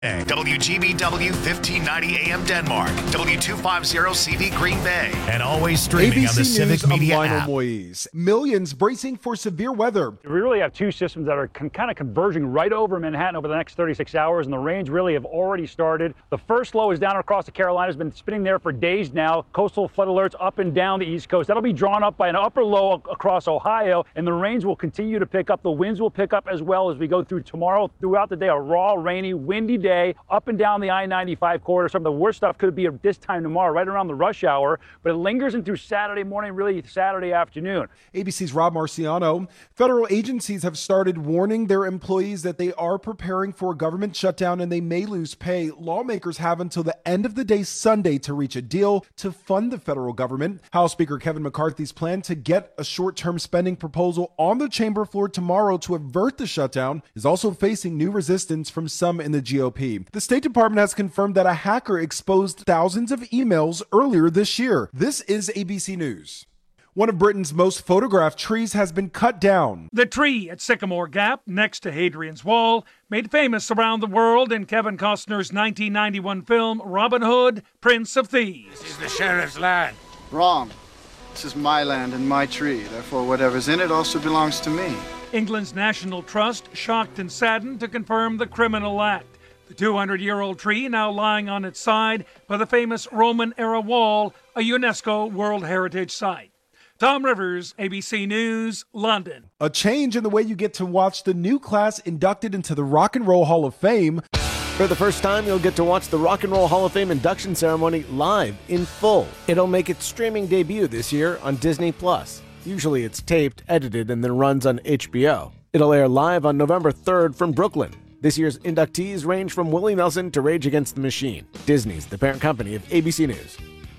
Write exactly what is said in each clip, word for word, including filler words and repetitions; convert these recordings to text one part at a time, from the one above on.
W G B W fifteen ninety A M Denmark, W two fifty C V Green Bay, and always streaming on the Civic Media app. Moise. Millions bracing for severe weather. We really have two systems that are con- kind of converging right over Manhattan over the next thirty-six hours, and the rains really have already started. The first low is down across the Carolinas, been spinning there for days now. Coastal flood alerts up and down the East Coast. That'll be drawn up by an upper low across Ohio, and the rains will continue to pick up. The winds will pick up as well as we go through tomorrow. Throughout the day, a raw, rainy, windy day. Up and down the I ninety-five corridor. Some of the worst stuff could be at this time tomorrow, right around the rush hour, but it lingers into Saturday morning, really Saturday afternoon. A B C's Rob Marciano. Federal agencies have started warning their employees that they are preparing for a government shutdown and they may lose pay. Lawmakers have until the end of the day Sunday to reach a deal to fund the federal government. House Speaker Kevin McCarthy's plan to get a short-term spending proposal on the chamber floor tomorrow to avert the shutdown is also facing new resistance from some in the G O P. The State Department has confirmed that a hacker exposed thousands of emails earlier this year. This is A B C News. One of Britain's most photographed trees has been cut down. The tree at Sycamore Gap, next to Hadrian's Wall, made famous around the world in Kevin Costner's nineteen ninety-one film Robin Hood, Prince of Thieves. This is the sheriff's land. Wrong. This is my land and my tree. Therefore, whatever's in it also belongs to me. England's National Trust shocked and saddened to confirm the criminal act. The two hundred year old tree now lying on its side by the famous Roman-era wall, a UNESCO World Heritage Site. Tom Rivers, A B C News, London. A change in the way you get to watch the new class inducted into the Rock and Roll Hall of Fame. For the first time, you'll get to watch the Rock and Roll Hall of Fame induction ceremony live in full. It'll make its streaming debut this year on Disney Plus. Usually it's taped, edited, and then runs on H B O. It'll air live on November third from Brooklyn. This year's inductees range from Willie Nelson to Rage Against the Machine. Disney's the parent company of A B C News.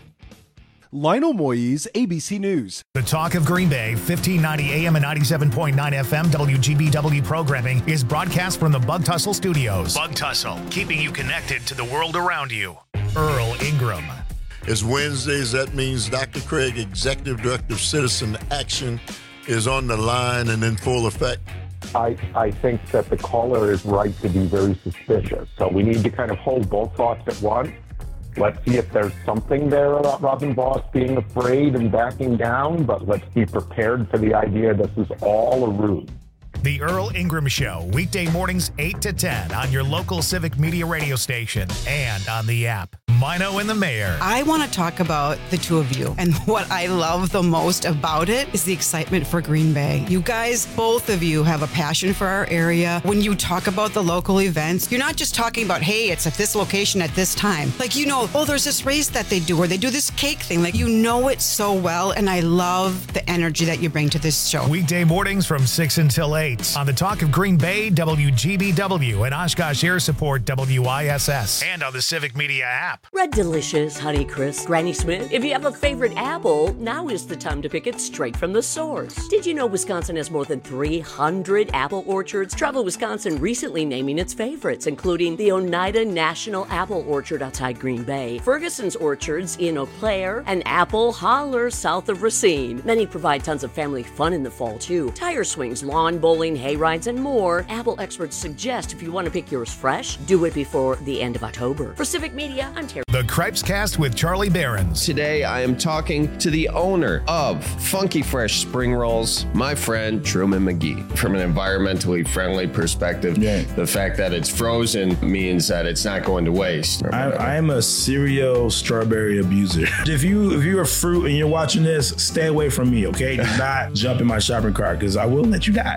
Lionel Moise, A B C News. The Talk of Green Bay, fifteen ninety A M and ninety-seven point nine F M W G B W programming is broadcast from the Bug Tussle Studios. Bug Tussle, keeping you connected to the world around you. Earl Ingram. It's Wednesdays. That means Doctor Craig, Executive Director of Citizen Action, is on the line and in full effect. I, I think that the caller is right to be very suspicious. So we need to kind of hold both thoughts at once. Let's see if there's something there about Robin Voss being afraid and backing down, but let's be prepared for the idea this is all a ruse. The Earl Ingram Show, weekday mornings eight to ten on your local Civic Media radio station and on the app. Mino and the Mayor. I want to talk about the two of you. And what I love the most about it is the excitement for Green Bay. You guys, both of you, have a passion for our area. When you talk about the local events, you're not just talking about, hey, it's at this location at this time. Like, you know, oh, there's this race that they do, or they do this cake thing. Like, you know it so well. And I love the energy that you bring to this show. Weekday mornings from six until eight on the Talk of Green Bay, W G B W, and Oshkosh Air Support, W I S S, and on the Civic Media app. Red Delicious, Honeycrisp, Granny Smith. If you have a favorite apple, now is the time to pick it straight from the source. Did you know Wisconsin has more than three hundred apple orchards? Travel Wisconsin recently naming its favorites, including the Oneida National Apple Orchard outside Green Bay, Ferguson's Orchards in Eau Claire, and Apple Holler south of Racine. Many provide tons of family fun in the fall, too. Tire swings, lawn bowling, hay rides, and more. Apple experts suggest if you want to pick yours fresh, do it before the end of October. For Civic Media, I'm Terry. The Cripes Cast with Charlie Behrens. Today, I am talking to the owner of Funky Fresh Spring Rolls, my friend Truman McGee. From an environmentally friendly perspective, yeah. The fact that it's frozen means that it's not going to waste. I, I am a serial strawberry abuser. If you if you're a fruit and you're watching this, stay away from me, okay? Do not jump in my shopping cart because I will let you die.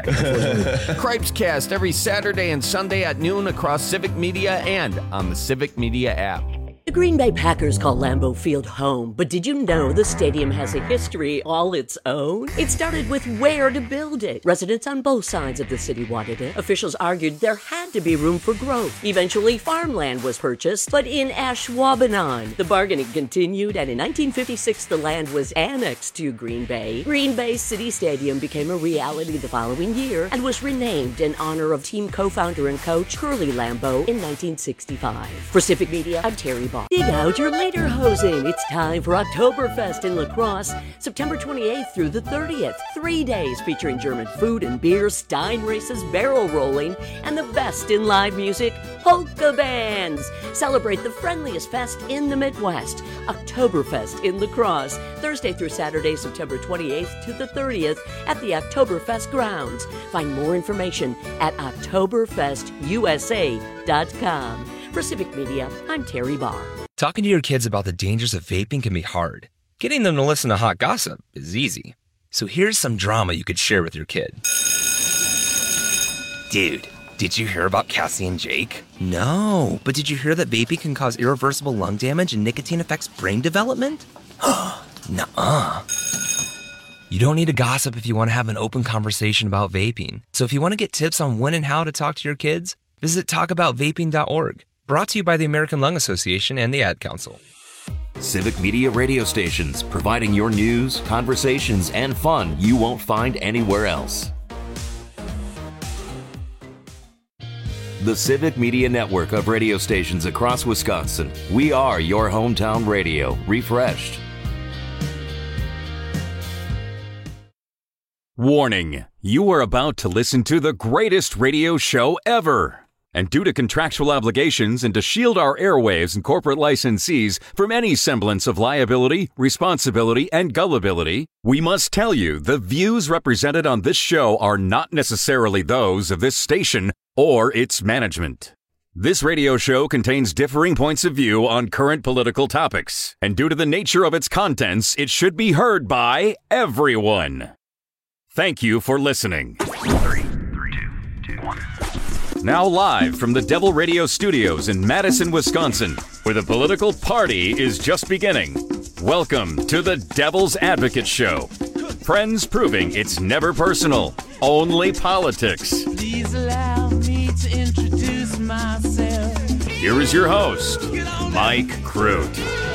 Cripes Cast every Saturday and Sunday at noon across Civic Media and on the Civic Media app. The Green Bay Packers call Lambeau Field home, but did you know the stadium has a history all its own? It started with where to build it. Residents on both sides of the city wanted it. Officials argued there had to be room for growth. Eventually, farmland was purchased, but in Ashwaubenon. The bargaining continued, and in nineteen fifty-six, the land was annexed to Green Bay. Green Bay City Stadium became a reality the following year and was renamed in honor of team co-founder and coach Curly Lambeau in nineteen sixty-five. For Civic Media, I'm Terry Ball. Dig out your lederhosen. It's time for Oktoberfest in La Crosse, September twenty-eighth through the thirtieth. Three days featuring German food and beer, Stein races, barrel rolling, and the best in live music. polka bands. Celebrate the friendliest fest in the Midwest, Oktoberfest in La Crosse, Thursday through Saturday, September twenty-eighth to the thirtieth at the Oktoberfest grounds. Find more information at oktoberfest u s a dot com. For Civic Media, I'm Terry Barr. Talking to your kids about the dangers of vaping can be hard. Getting them to listen to hot gossip is easy. So here's some drama you could share with your kid. Dude, did you hear about Cassie and Jake? No, but did you hear that vaping can cause irreversible lung damage and nicotine affects brain development? Nuh-uh. You don't need to gossip if you want to have an open conversation about vaping. So if you want to get tips on when and how to talk to your kids, visit talk about vaping dot org. Brought to you by the American Lung Association and the Ad Council. Civic Media radio stations, providing your news, conversations, and fun you won't find anywhere else. The Civic Media network of radio stations across Wisconsin. We are your hometown radio, refreshed. Warning, you are about to listen to the greatest radio show ever. And due to contractual obligations and to shield our airwaves and corporate licensees from any semblance of liability, responsibility, and gullibility, we must tell you the views represented on this show are not necessarily those of this station or its management. This radio show contains differing points of view on current political topics, and due to the nature of its contents, it should be heard by everyone. Thank you for listening. Three, three, two, two, one. Now live from the Devil Radio Studios in Madison, Wisconsin, where the political party is just beginning. Welcome to the Devil's Advocate Show. Friends proving it's never personal, only politics. Please allow me to introduce myself. Here is your host, Mike Crute.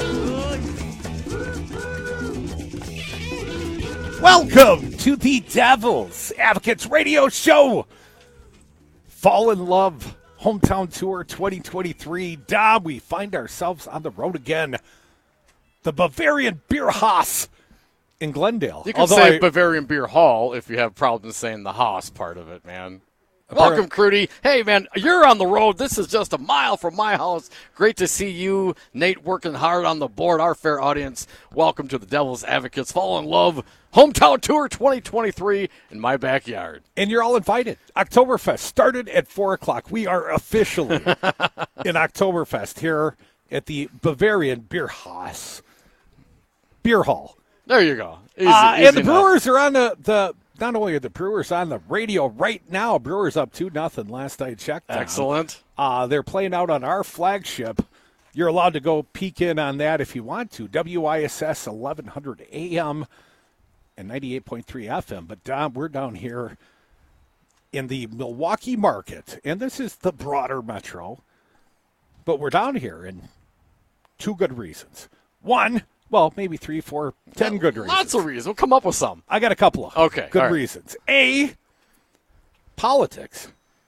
Welcome to the Devil's Advocates Radio Show. Fall in Love Hometown Tour twenty twenty-three. Dom, we find ourselves on the road again. The Bavarian Beer Haus in Glendale. You can Although say I, Bavarian Beer Hall if you have problems saying the Haas part of it, man. Welcome, Crudy. Hey, man, you're on the road. This is just a mile from my house. Great to see you, Nate, working hard on the board. Our fair audience, welcome to the Devil's Advocates Fall in Love Hometown Tour twenty twenty-three in my backyard. And you're all invited. Oktoberfest started at four o'clock. We are officially in Oktoberfest here at the Bavarian Beer Haus Beer Hall. There you go. Easy, uh, easy and the enough. Brewers are on the, the not only are the Brewers on the radio right now, Brewers up two nothing last I checked. Excellent. Uh, they're playing out on our flagship. You're allowed to go peek in on that if you want to. W I S S eleven hundred A M and ninety-eight point three F M. But Dom, we're down here in the Milwaukee market, and this is the broader metro. But we're down here in two good reasons. One, well, maybe three, four, ten good reasons. Lots of reasons. We'll come up with some. I got a couple of okay, good right. reasons. A, politics.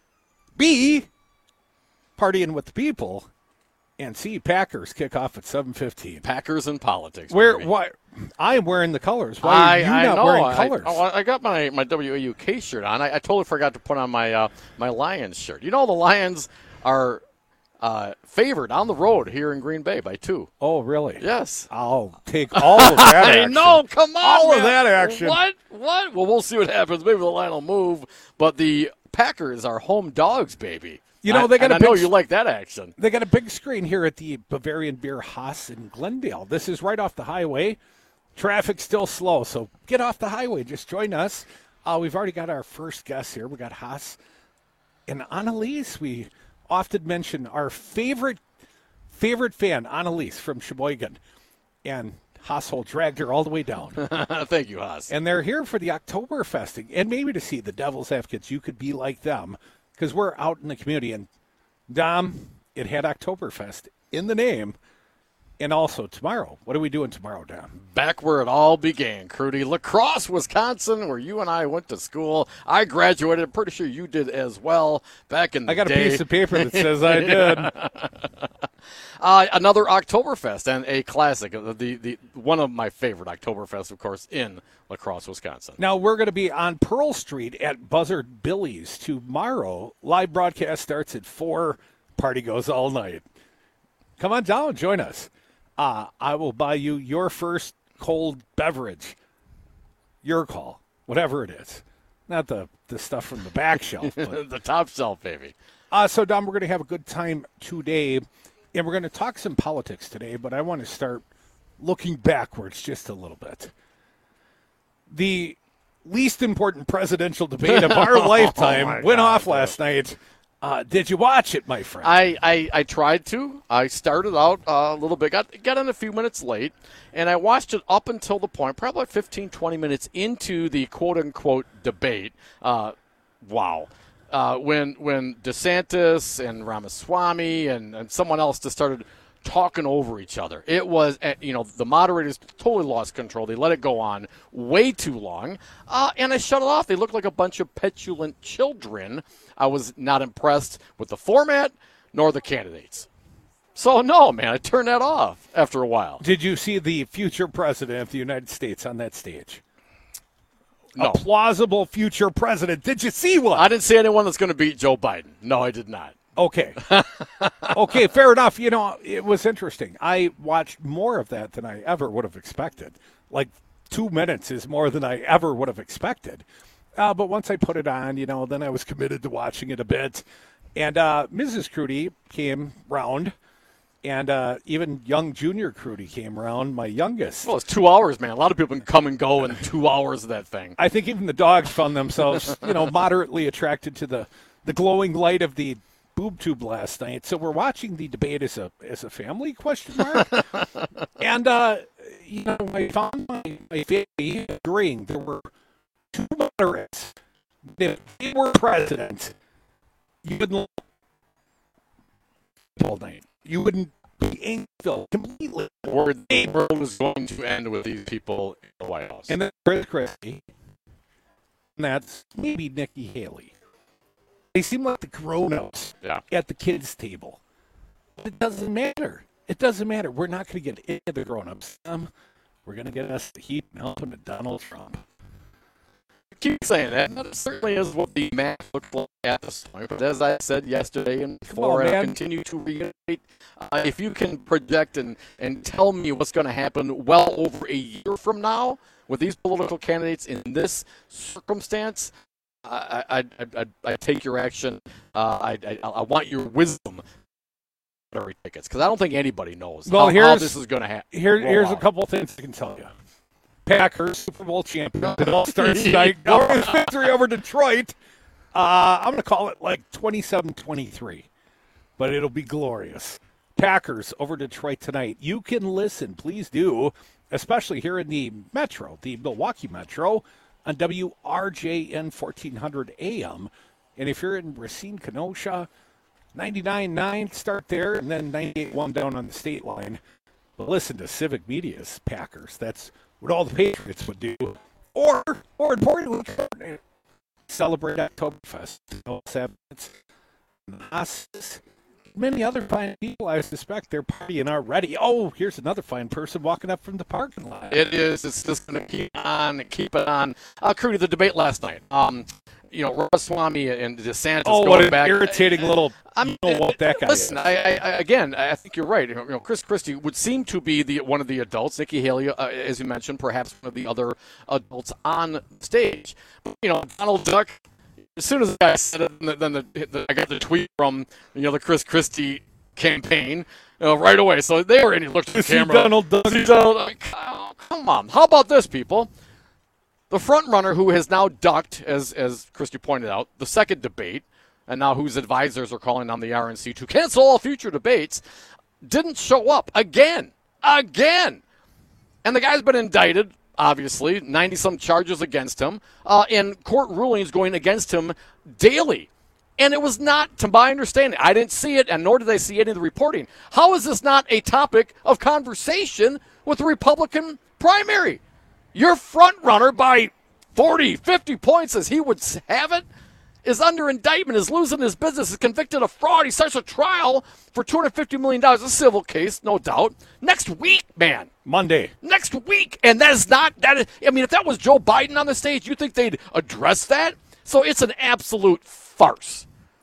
B, partying with the people. And C, Packers kick off at seven fifteen. Packers and politics. Where? baby. Why? I am wearing the colors. Why I, are you I not know. wearing I, colors? oh, I got my, my W A U K shirt on. I, I totally forgot to put on my uh, my Lions shirt. You know the Lions are uh, favored on the road here in Green Bay by two. Oh, really? Yes. I'll take all of that action. I know. Come on. All man. of that action. What? What? Well, we'll see what happens. Maybe the line will move. But the Packers are home dogs, baby. You know, I, they got and a I big, know you like that action. They got a big screen here at the Bavarian Beer Haus in Glendale. This is right off the highway. Traffic's still slow, so get off the highway. Just join us. Uh, we've already got our first guest here. We got Haas and Annalise. We often mention our favorite favorite fan, Annalise from Sheboygan. And Haashold dragged her all the way down. Thank you, Haas. And they're here for the Oktoberfest, and maybe to see the Devil's Advocates. You could be like them. Because we're out in the community, and Dom, it had Oktoberfest in the name, and also tomorrow. What are we doing tomorrow, Dom? Back where it all began, Crudy. La Crosse, Wisconsin, where you and I went to school. I graduated. I'm pretty sure you did as well back in the day. I got day. a piece of paper that says I did. uh, another Oktoberfest and a classic. The, the, the one of my favorite Oktoberfest, of course, in La Crosse, Wisconsin. Now, we're going to be on Pearl Street at Buzzard Billy's tomorrow. Live broadcast starts at four. party goes all night. Come on down, join us. Uh, I will buy you your first cold beverage. Your call, whatever it is. Not the, the stuff from the back shelf. But. The top shelf, baby. Uh, so, Dom, we're going to have a good time today, and we're going to talk some politics today, but I want to start looking backwards just a little bit. The least important presidential debate of our lifetime oh went God, off last dude. night. Uh, did you watch it, my friend? I, I, I tried to. I started out uh, a little bit, got, got in a few minutes late, and I watched it up until the point, probably fifteen, twenty minutes into the quote-unquote debate. Uh, wow. Uh, when when DeSantis and Ramaswamy and, and someone else just started talking over each other. It was, you know, the moderators totally lost control. They let it go on way too long, uh, and I shut it off. They looked like a bunch of petulant children. I was not impressed with the format nor the candidates. So, no, man, I turned that off after a while. Did you see the future president of the United States on that stage? No. A plausible future president. Did you see one? I didn't see anyone that's going to beat Joe Biden. No, I did not. Okay. Okay, fair enough. You know, it was interesting. I watched more of that than I ever would have expected. Like, two minutes is more than I ever would have expected. Uh, but once I put it on, you know, then I was committed to watching it a bit. And uh, Missus Crudy came round, and uh, even young Junior Crudy came round, my youngest. Well, it's two hours, man. A lot of people can come and go in two hours of that thing. I think even the dogs found themselves, you know, moderately attracted to the, the glowing light of the boob tube last night. So we're watching the debate as a as a family, question mark. And, uh, you know, I found my, my family agreeing there were two moderates. If they were president, you wouldn't all night. You wouldn't be angry completely. Or the world was going to end with these people in the White House. And then Chris Christie, and that's maybe Nikki Haley. They seem like the grown-ups yeah. at the kids' table. But it doesn't matter. It doesn't matter. We're not going to get any of the grown-ups. Um, we're going to get us the heat and helping to Donald Trump. Keep saying that. That certainly is what the map looked like at this point. But as I said yesterday and before, on, and I continue to reiterate, uh, if you can project and, and tell me what's going to happen well over a year from now with these political candidates in this circumstance, I I I, I, I take your action. Uh, I, I I want your wisdom. Lottery tickets, because I don't think anybody knows well, how, how this is going to happen. Here, here's out. a couple things I can tell you. Packers Super Bowl champions. It all starts tonight. Glorious victory over Detroit. Uh, I'm going to call it like twenty-seven twenty-three, but it'll be glorious. Packers over Detroit tonight. You can listen, please do, especially here in the Metro, the Milwaukee Metro, on W R J N fourteen hundred A M. And if you're in Racine, Kenosha, ninety-nine point nine, start there, and then ninety-eight point one down on the state line. But listen to Civic Media's Packers. That's what all the Patriots would do. Or, more importantly, celebrate Oktoberfest. Many other fine people, I suspect, they're partying already. Oh, here's another fine person walking up from the parking lot. It is. It's just going to keep on, keep it on. Uh, Crudy, the debate last night. Um, you know, Ramaswamy and DeSantis oh, going what an back. irritating little. I'm, you know what that guy listen, is. I, I, again, I think you're right. You know, Chris Christie would seem to be the one of the adults. Nikki Haley, uh, as you mentioned, perhaps one of the other adults on stage. But, you know, Donald Duck. As soon as the guy said it, then the, the, I got the tweet from you know the Chris Christie campaign uh, right away. So they already looked at the See camera. Donald Duck. See Donald, I mean, oh, come on. How about this, people? The front runner who has now ducked, as as Christie pointed out, the second debate, and now whose advisors are calling on the R N C to cancel all future debates, didn't show up again, again, and the guy's been indicted. Obviously, ninety-some charges against him, uh, and court rulings going against him daily. And it was not, to my understanding, I didn't see it, and nor did I see any of the reporting. How is this not a topic of conversation with the Republican primary? Your front runner by forty, fifty points, as he would have it, is under indictment, is losing his business, is convicted of fraud. He starts a trial for two hundred fifty million dollars, a civil case, no doubt, next week, man. Monday. Next week. And that is not, that is, I mean, if that was Joe Biden on the stage, you think they'd address that? So it's an absolute farce.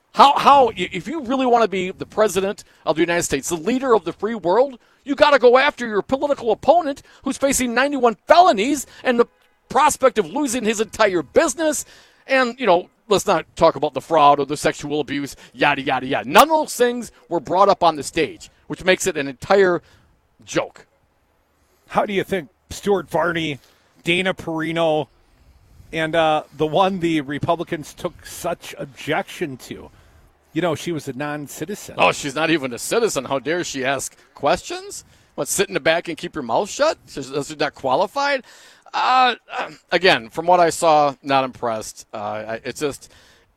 How, how, if you really want to be the president of the United States, the leader of the free world, you got to go after your political opponent who's facing ninety-one felonies and the prospect of losing his entire business. And, you know, let's not talk about the fraud or the sexual abuse, yada, yada, yada. None of those things were brought up on the stage, which makes it an entire joke. How do you think Stuart Varney, Dana Perino, and uh, the one the Republicans took such objection to? You know, she was a non-citizen. Oh, she's not even a citizen. How dare she ask questions? What, sit in the back and keep your mouth shut? She's, she's not qualified? Uh, again, from what I saw, not impressed. Uh, it's just,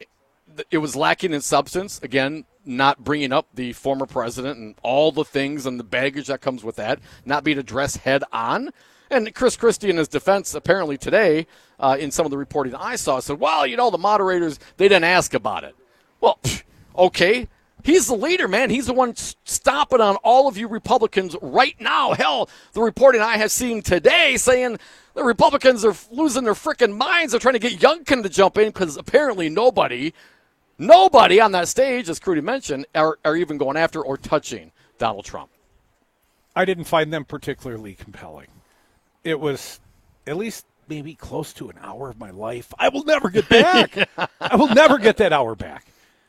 it was lacking in substance. Again, not bringing up the former president and all the things and the baggage that comes with that, not being addressed head on. And Chris Christie, in his defense, apparently today, uh, in some of the reporting I saw, said, well, you know, the moderators, they didn't ask about it. Well, pff, okay. He's the leader, man. He's the one stomping on all of you Republicans right now. Hell, the reporting I have seen today saying the Republicans are losing their frickin' minds. They're trying to get Youngkin to jump in because apparently nobody, nobody on that stage, as Crudy mentioned, are, are even going after or touching Donald Trump. I didn't find them particularly compelling. It was at least maybe close to an hour of my life I will never get back. I will never get that hour back.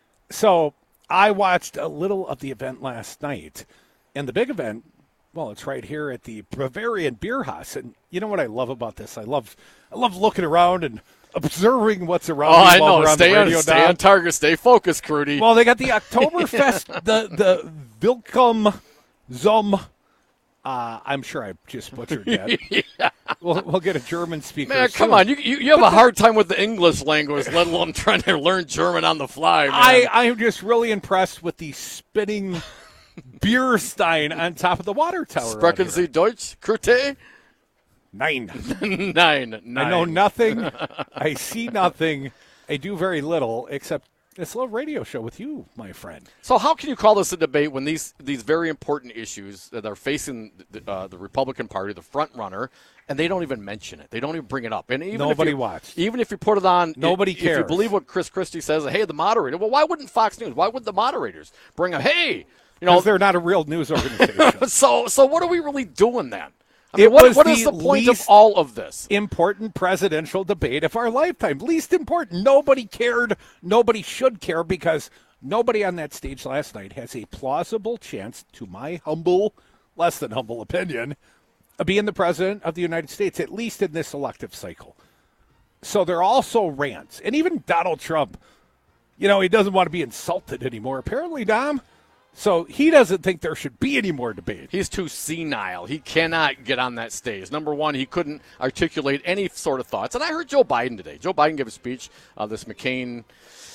So I watched a little of the event last night, and the big event, well, it's right here at the Bavarian Beer House. And you know what I love about this? I love I love looking around and observing what's around. Oh, me I while know. we're on Stay the on, radio stay now. on target. Stay focused, Crudy. Well, they got the Oktoberfest, the the Willkommen zum. Uh, I'm sure I just butchered that. yeah. we'll, we'll get a German speaker. Man, soon. come on. You, you, you have a hard time with the English language, let alone trying to learn German on the fly, man. I, I'm just really impressed with the spinning beer stein on top of the water tower. Sprechen Sie Deutsch, Krute? Nine. nine. Nine. I know nothing. I see nothing. I do very little, except this little radio show with you, my friend. So how can you call this a debate when these these very important issues that are facing the, uh, the Republican Party, the front runner, and they don't even mention it. They don't even bring it up. And even Nobody if you, watched. Even if you put it on, Nobody if, cares. If you believe what Chris Christie says, hey, the moderator. Well, why wouldn't Fox News? Why would the moderators bring up? Hey, you know, they're not a real news organization. so, so what are we really doing then? I mean, It what, was what the is the point of least all of this? Important presidential debate of our lifetime. Least important. Nobody cared. Nobody should care because nobody on that stage last night has a plausible chance, to my humble, less than humble opinion, of being the president of the United States, at least in this elective cycle. So they're also rants. And even Donald Trump, you know, he doesn't want to be insulted anymore, apparently, Dom. So he doesn't think there should be any more debate. He's too senile. He cannot get on that stage. Number one, he couldn't articulate any sort of thoughts. And I heard Joe Biden today. Joe Biden gave a speech, uh, this McCain,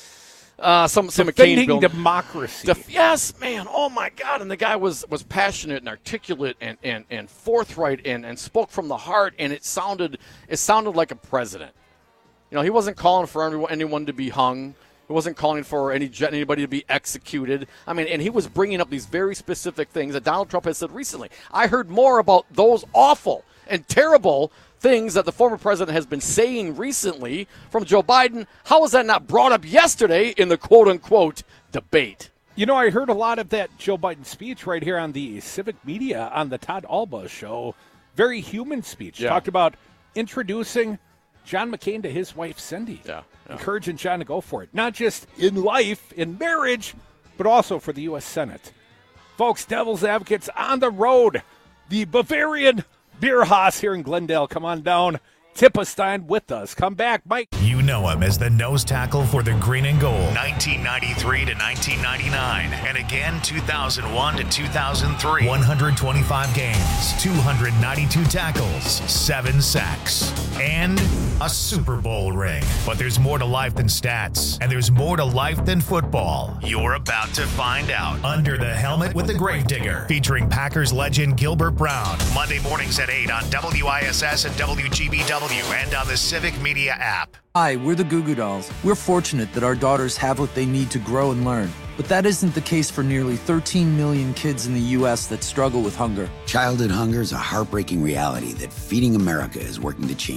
uh, some, some McCain bill. democracy. Def- yes, man. Oh, my God. And the guy was, was passionate and articulate and, and, and forthright and, and spoke from the heart. And it sounded it sounded like a president. You know, he wasn't calling for anyone, anyone to be hung. He wasn't calling for any anybody to be executed. I mean, and he was bringing up these very specific things that Donald Trump has said recently. I heard more about those awful and terrible things that the former president has been saying recently from Joe Biden. How was that not brought up yesterday in the quote-unquote debate? You know, I heard a lot of that Joe Biden speech right here on the Civic Media on the Todd Alba show. Very human speech. Yeah. Talked about introducing John McCain to his wife, Cindy. Yeah. Yeah. Encouraging John to go for it. Not just in life, in marriage, but also for the U S Senate. Folks, Devil's Advocates on the road. The Bavarian Beer Haus here in Glendale. Come on down. Tippestein with us. Come back, Mike. You know him as the nose tackle for the Green and Gold, nineteen ninety-three to nineteen ninety-nine, and again two thousand one to two thousand three. one hundred twenty-five games, two hundred ninety-two tackles, seven sacks, and a Super Bowl ring. But there's more to life than stats, and there's more to life than football. You're about to find out. Under the Helmet with the Gravedigger, featuring Packers legend Gilbert Brown. Monday mornings at eight on W I S S and W G B W and on the Civic Media app. Hi, we're the Goo Goo Dolls. We're fortunate that our daughters have what they need to grow and learn. But that isn't the case for nearly thirteen million kids in the U S that struggle with hunger. Childhood hunger is a heartbreaking reality that Feeding America is working to change.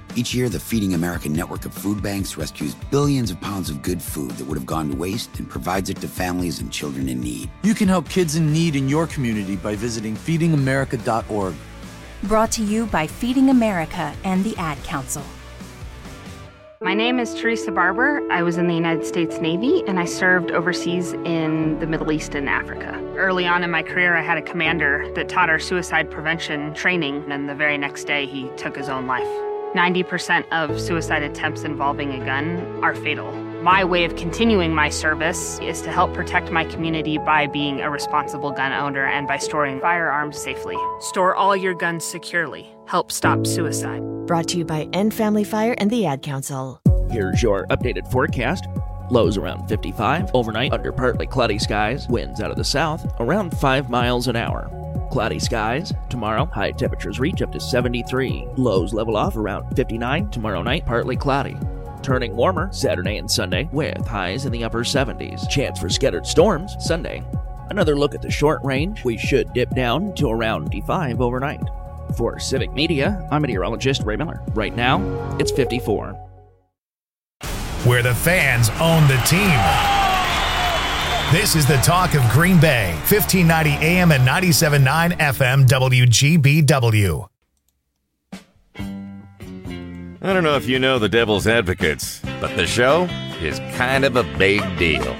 Each year, the Feeding America network of food banks rescues billions of pounds of good food that would have gone to waste and provides it to families and children in need. You can help kids in need in your community by visiting feeding america dot org. Brought to you by Feeding America and the Ad Council. My name is Teresa Barber. I was in the United States Navy, and I served overseas in the Middle East and Africa. Early on in my career, I had a commander that taught our suicide prevention training, and the very next day, he took his own life. ninety percent of suicide attempts involving a gun are fatal. My way of continuing my service is to help protect my community by being a responsible gun owner and by storing firearms safely. Store all your guns securely. Help stop suicide. Brought to you by End Family Fire and the Ad Council. Here's your updated forecast. Lows around fifty-five. Overnight, under partly cloudy skies. Winds out of the south, around five miles an hour. Cloudy skies. Tomorrow, high temperatures reach up to seventy-three. Lows level off around fifty-nine. Tomorrow night, partly cloudy. Turning warmer Saturday and Sunday with highs in the upper seventies. Chance for scattered storms Sunday. Another look at the short range. We should dip down to around fifty-five overnight. For Civic Media, I'm meteorologist Ray Miller. Right now, it's fifty-four. Where the fans own the team. This is the talk of Green Bay, fifteen ninety A M and ninety-seven point nine F M W G B W. I don't know if you know the Devil's Advocates, but the show is kind of a big deal.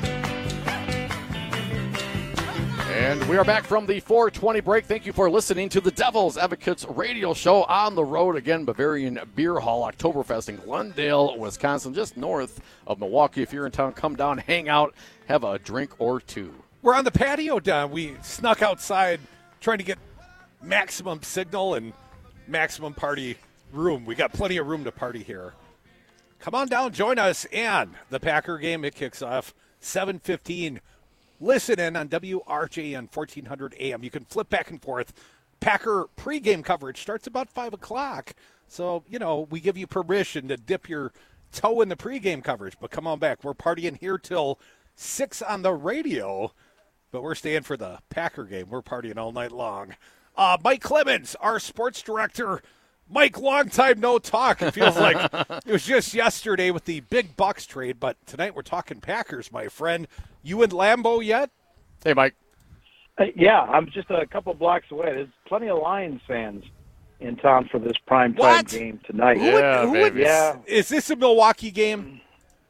And we are back from the four twenty break. Thank you for listening to the Devil's Advocates radio show on the road again. Bavarian Beer Hall, Oktoberfest in Glendale, Wisconsin, just north of Milwaukee. If you're in town, come down, hang out, have a drink or two. We're on the patio, Don. We snuck outside trying to get maximum signal and maximum party room. We got plenty of room to party here. Come on down, join us, and the Packer game, it kicks off seven fifteen. Listen in on W R J N fourteen hundred A M. You can flip back and forth. Packer pregame coverage starts about five o'clock. So, you know, we give you permission to dip your toe in the pregame coverage. But come on back. We're partying here till six on the radio. But we're staying for the Packer game. We're partying all night long. Uh, Mike Clemens, our sports director. Mike, long time no talk. It feels like it was just yesterday with the big Bucks trade, but tonight we're talking Packers, my friend. You in Lambeau yet? Hey, Mike. Uh, yeah, I'm just a couple blocks away. There's plenty of Lions fans in town for this primetime game tonight. Who yeah, would, who baby. Would, yeah. Is this a Milwaukee game?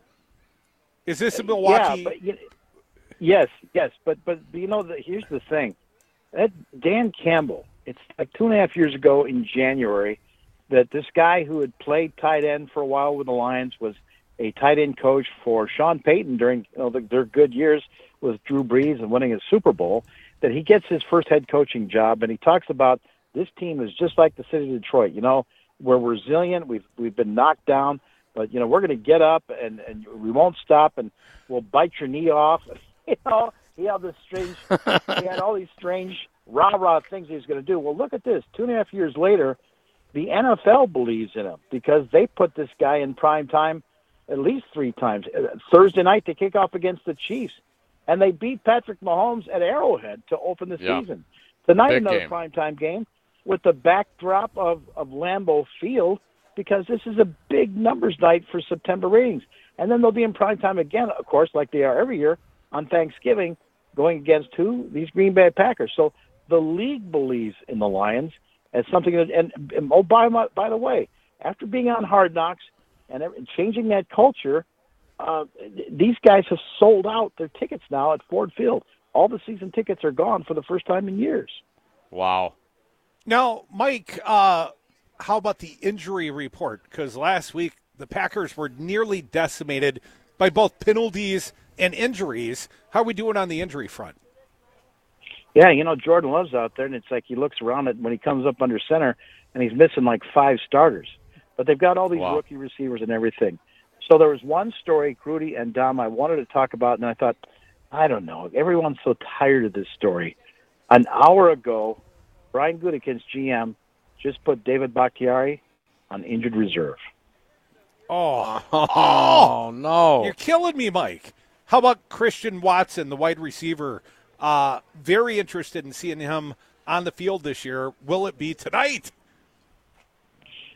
Is this a Milwaukee? Yeah, but, you know, yes, yes, but but you know, the, here's the thing. That Dan Campbell, it's like two and a half years ago in January, that this guy who had played tight end for a while with the Lions was a tight end coach for Sean Payton during you know, the, their good years with Drew Brees and winning a Super Bowl, that he gets his first head coaching job, and he talks about this team is just like the city of Detroit. You know, we're resilient. We've we've been knocked down, but, you know, we're going to get up, and, and we won't stop, and we'll bite your knee off. You know, he had this strange, he had all these strange rah-rah things he was going to do. Well, look at this. Two and a half years later, the N F L believes in him because they put this guy in prime time at least three times. Thursday night, they kick off against the Chiefs, and they beat Patrick Mahomes at Arrowhead to open the yeah. season. Tonight, Big another game. primetime game with the backdrop of, of Lambeau Field because this is a big numbers night for September ratings. And then they'll be in primetime again, of course, like they are every year on Thanksgiving, going against who? These Green Bay Packers. So the league believes in the Lions as something that, and, and oh, by, by the way, after being on Hard Knocks and changing that culture, uh, these guys have sold out their tickets now at Ford Field. All the season tickets are gone for the first time in years. Wow. Now, Mike, uh, how about the injury report? Because last week the Packers were nearly decimated by both penalties and injuries. How are we doing on the injury front? Yeah, you know, Jordan Love's out there, and it's like he looks around it when he comes up under center, and he's missing like five starters. But they've got all these wow. rookie receivers and everything. So there was one story, Crudy and Dom, I wanted to talk about, and I thought, I don't know, everyone's so tired of this story. An hour ago, Brian Gutekunst, G M, just put David Bakhtiari on injured reserve. Oh, oh, no. You're killing me, Mike. How about Christian Watson, the wide receiver? Uh, very interested in seeing him on the field this year. Will it be tonight?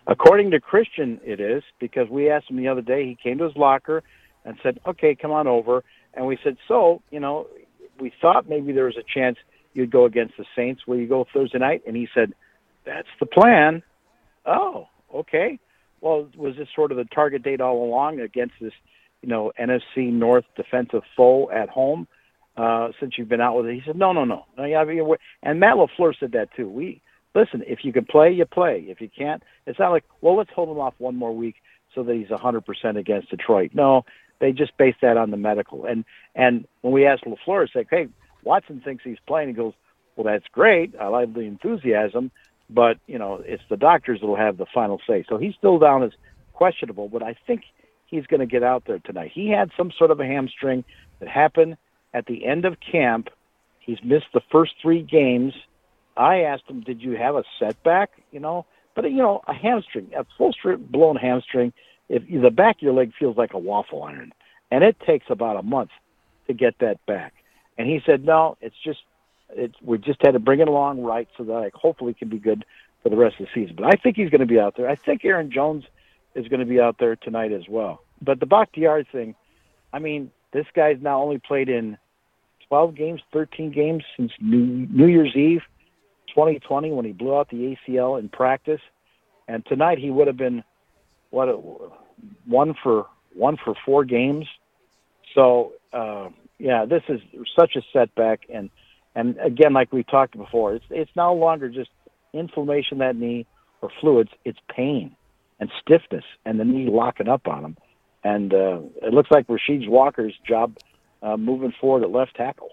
According to Christian, it is, because we asked him the other day. He came to his locker and said, okay, come on over. And we said, so, you know, we thought maybe there was a chance you'd go against the Saints. Will you go Thursday night? And he said, that's the plan. Oh, okay. Well, was this sort of the target date all along against this, you know, N F C North defensive foe at home uh, since you've been out with it? He said, no, no, no. no yeah, I mean, and Matt LaFleur said that too. We Listen, if you can play, you play. If you can't, it's not like, well, let's hold him off one more week so that he's one hundred percent against Detroit. No, they just base that on the medical. And and when we asked LaFleur, it's like, hey, Watson thinks he's playing. He goes, well, that's great. I like the enthusiasm, but, you know, it's the doctors that will have the final say. So he's still down as questionable, but I think he's going to get out there tonight. He had some sort of a hamstring that happened at the end of camp. He's missed the first three games. I asked him, did you have a setback? You know, but, you know, a hamstring, a full strip blown hamstring, if the back of your leg feels like a waffle iron, and it takes about a month to get that back. And he said, no, it's just, it's, we just had to bring it along right so that I hopefully can be good for the rest of the season. But I think he's going to be out there. I think Aaron Jones is going to be out there tonight as well. But the Bakhtiari thing, I mean, this guy's now only played in twelve games, thirteen games since New, New Year's Eve, twenty twenty, when he blew out the A C L in practice, and tonight he would have been what one for one for four games. So uh, yeah, this is such a setback, and and again, like we talked before, it's it's no longer just inflammation of that knee or fluids; it's pain and stiffness, and the knee locking up on him. And uh, it looks like Rasheed Walker's job uh, moving forward at left tackle.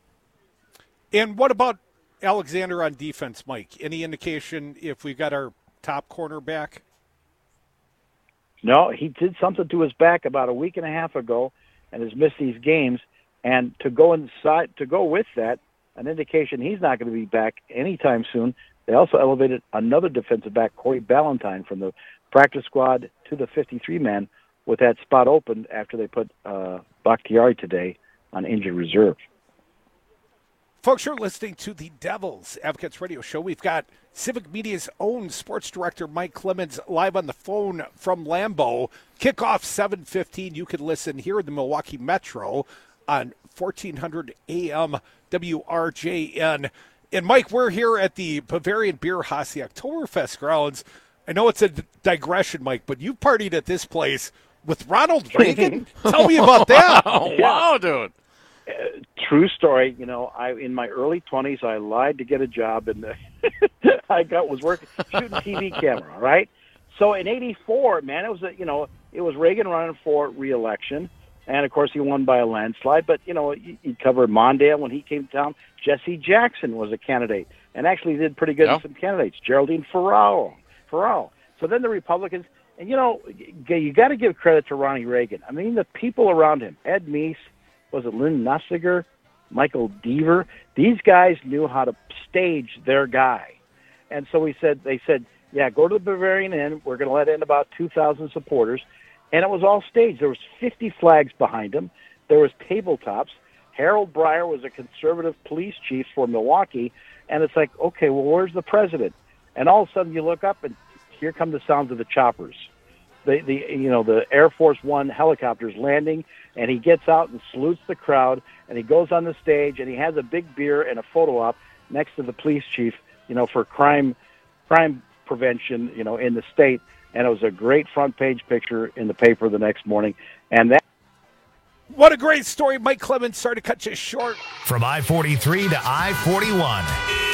And what about Alexander on defense, Mike? Any indication if we got our top corner back? No, he did something to his back about a week and a half ago and has missed these games. And to go inside, to go with that, an indication he's not going to be back anytime soon. They also elevated another defensive back, Corey Ballantyne, from the practice squad to the fifty-three man with that spot open after they put uh, Bakhtiari today on injured reserve. Folks, you're listening to the Devil's Advocates Radio Show. We've got Civic Media's own sports director, Mike Clemens, live on the phone from Lambeau. Kickoff seven fifteen. You can listen here in the Milwaukee Metro on fourteen hundred A M W R J N. And, Mike, we're here at the Bavarian Beer Haas, the Oktoberfest grounds. I know it's a digression, Mike, but you partied at this place with Ronald Reagan? Tell me about that. Wow, wow, dude. Uh, true story. You know, I in my early twenties, I lied to get a job, and I got was working shooting T V camera. Right. So in eighty-four, man, it was a, you know it was Reagan running for re-election, and of course he won by a landslide. But you know he, he covered Mondale when he came to town. Jesse Jackson was a candidate, and actually did pretty good yeah. in some candidates. Geraldine Ferraro, Ferraro. So then the Republicans, and you know you got to give credit to Ronnie Reagan. I mean the people around him, Ed Meese. Was it Lynn Nussiger, Michael Deaver? These guys knew how to stage their guy. And so we said, they said, yeah, go to the Bavarian Inn. We're going to let in about two thousand supporters. And it was all staged. There was fifty flags behind him. There was tabletops. Harold Breyer was a conservative police chief for Milwaukee. And it's like, okay, well, where's the president? And all of a sudden you look up and here come the sounds of the choppers. The, the you know the Air Force One helicopters landing, and he gets out and salutes the crowd, and he goes on the stage, and he has a big beer and a photo op next to the police chief, you know, for crime crime prevention, you know, in the state. And it was a great front page picture in the paper the next morning. And that. What a great story, Mike Clemens. Sorry to cut you short. From I forty-three to I forty-one.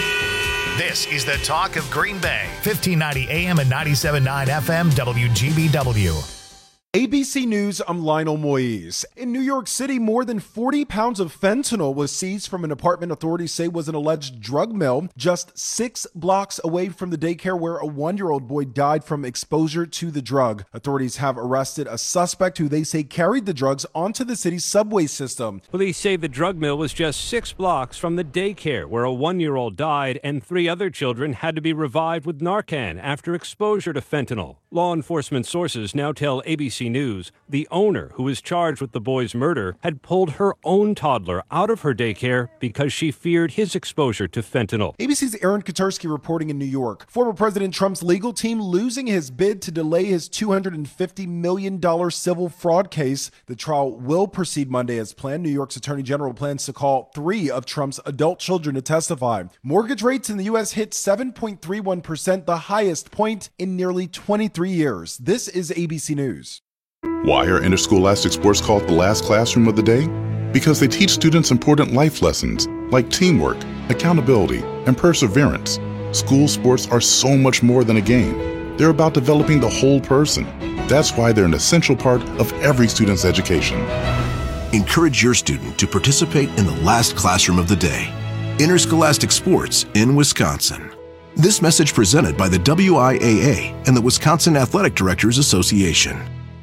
This is the talk of Green Bay, fifteen ninety A M and ninety-seven point nine F M W G B W. A B C News, I'm Lionel Moise. In New York City, more than forty pounds of fentanyl was seized from an apartment authorities say was an alleged drug mill just six blocks away from the daycare where a one-year-old boy died from exposure to the drug. Authorities have arrested a suspect who they say carried the drugs onto the city's subway system. Police say the drug mill was just six blocks from the daycare where a one-year-old died and three other children had to be revived with Narcan after exposure to fentanyl. Law enforcement sources now tell A B C C News, the owner who was charged with the boy's murder had pulled her own toddler out of her daycare because she feared his exposure to fentanyl. A B C's Aaron Katursky reporting in New York. Former President Trump's legal team losing his bid to delay his two hundred fifty million dollars civil fraud case. The trial will proceed Monday as planned. New York's Attorney General plans to call three of Trump's adult children to testify. Mortgage rates in the U S hit seven point three one percent, the highest point in nearly twenty-three years. This is A B C News. Why are interscholastic sports called the last classroom of the day? Because they teach students important life lessons like teamwork, accountability, and perseverance. School sports are so much more than a game. They're about developing the whole person. That's why they're an essential part of every student's education. Encourage your student to participate in the last classroom of the day. Interscholastic sports in Wisconsin. This message presented by the W I A A and the Wisconsin Athletic Directors Association.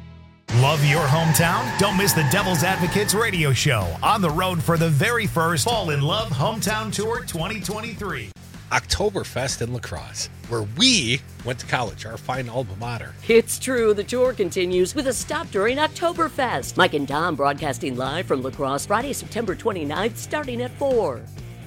Love your hometown? Don't miss the Devil's Advocates radio show on the road for the very first Fall in Love Hometown Tour twenty twenty-three. Oktoberfest in La Crosse, where we went to college, our fine alma mater. It's true. The tour continues with a stop during Oktoberfest. Mike and Dom broadcasting live from La Crosse Friday, September twenty-ninth, starting at four.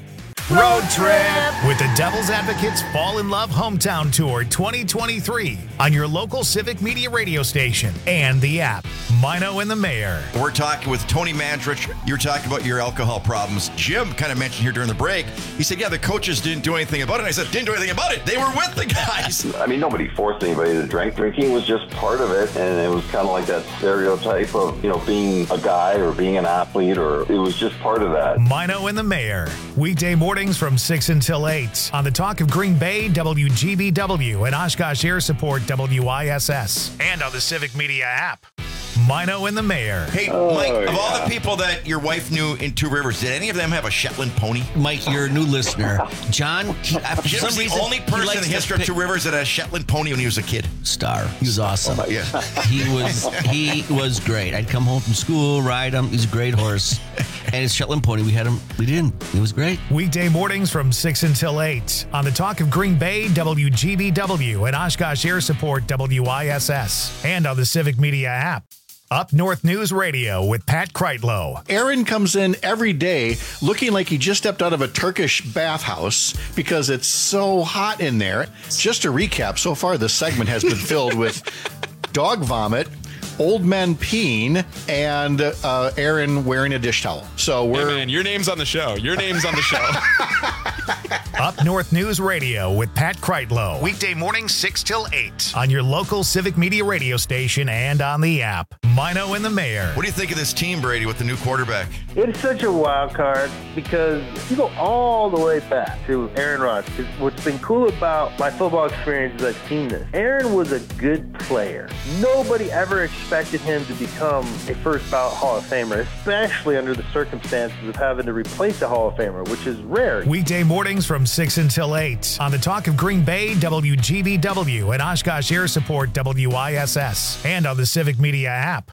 Road trip with the Devil's Advocates Fall in Love Hometown Tour twenty twenty-three on your local Civic Media radio station and the app. Mino and the Mayor. We're talking with Tony Mandrich. You're talking about your alcohol problems. Jim kind of mentioned here during the break. He said, yeah, the coaches didn't do anything about it. And I said, didn't do anything about it. They were with the guys. I mean, nobody forced anybody to drink. Drinking was just part of it. And it was kind of like that stereotype of, you know, being a guy or being an athlete, or it was just part of that. Mino and the Mayor. Weekday mornings from six until eight on the Talk of Green Bay, W G B W, and Oshkosh Air Support, W I S S, and on the Civic Media app. Mino and the Mayor. Hey, oh, Mike, of yeah. all the people that your wife knew in Two Rivers, did any of them have a Shetland pony? Mike, you're a new listener. John, he, uh, for Jim's some the reason, only person in the history of Two Rivers that had a Shetland pony when he was a kid. Star. He was awesome. Oh, yeah. He was he was great. I'd come home from school, ride him. He's a great horse. And his Shetland pony, we had him, we didn't. It was great. Weekday mornings from six until eight on the Talk of Green Bay, W G B W, and Oshkosh Air Support, W I S S, and on the Civic Media app. Up North News Radio with Pat Kreitlow. Aaron comes in every day looking like he just stepped out of a Turkish bathhouse because it's so hot in there. Just to recap, so far this segment has been filled with dog vomit, old men peeing, and uh, Aaron wearing a dish towel. So we're... Hey man, your name's on the show. Your name's on the show. Up North News Radio with Pat Kreitlow. Weekday mornings six till eight on your local Civic Media radio station and on the app. Mino and the Mayor. What do you think of this team, Brady, with the new quarterback? It's such a wild card because you go all the way back to Aaron Rodgers. What's been cool about my football experience is I've seen this. Aaron was a good player. Nobody ever expected him to become a first ballot Hall of Famer, especially under the circumstances of having to replace a Hall of Famer, which is rare. Weekday mornings from six until eight on the Talk of Green Bay, W G B W, and Oshkosh Air Support, W I S S, and on the Civic Media app.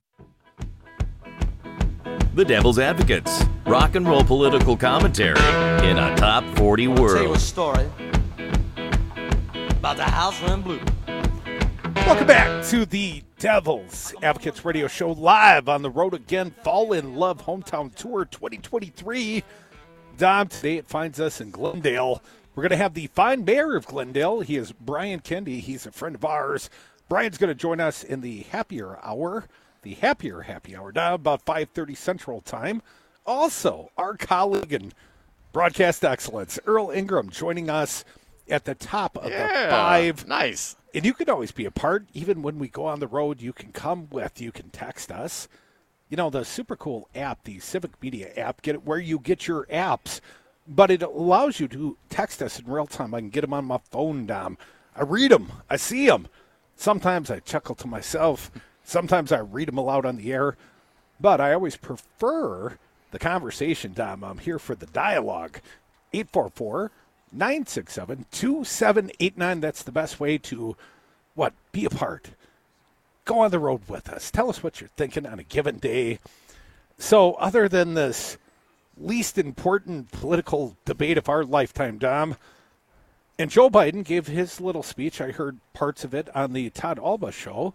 The Devil's Advocates. Rock and roll political commentary in a top forty world. I'll tell you a story about the house in blue. Welcome back to the Devil's Advocates Radio Show, live on the road again. Fall in Love Hometown Tour twenty twenty-three. Dom, today it finds us in Glendale. We're going to have the fine mayor of Glendale. He is Brian Kendi. He's a friend of ours. Brian's going to join us in the happier hour, the happier happy hour, now about five thirty Central Time. Also, our colleague and broadcast excellence, Earl Ingram, joining us at the top of yeah, the five. Nice. And you can always be a part. Even when we go on the road, you can come with, you can text us. You know, the super cool app, the Civic Media app, get it where you get your apps. But it allows you to text us in real time. I can get them on my phone, Dom. I read them. I see them. Sometimes I chuckle to myself. Sometimes I read them aloud on the air. But I always prefer the conversation, Dom. I'm here for the dialogue. eight four four, nine six seven, two seven eight nine. That's the best way to, what, be a part. Go on the road with us. Tell us what you're thinking on a given day. So other than this least important political debate of our lifetime, Dom, and Joe Biden gave his little speech. I heard parts of it on the Todd Alba show.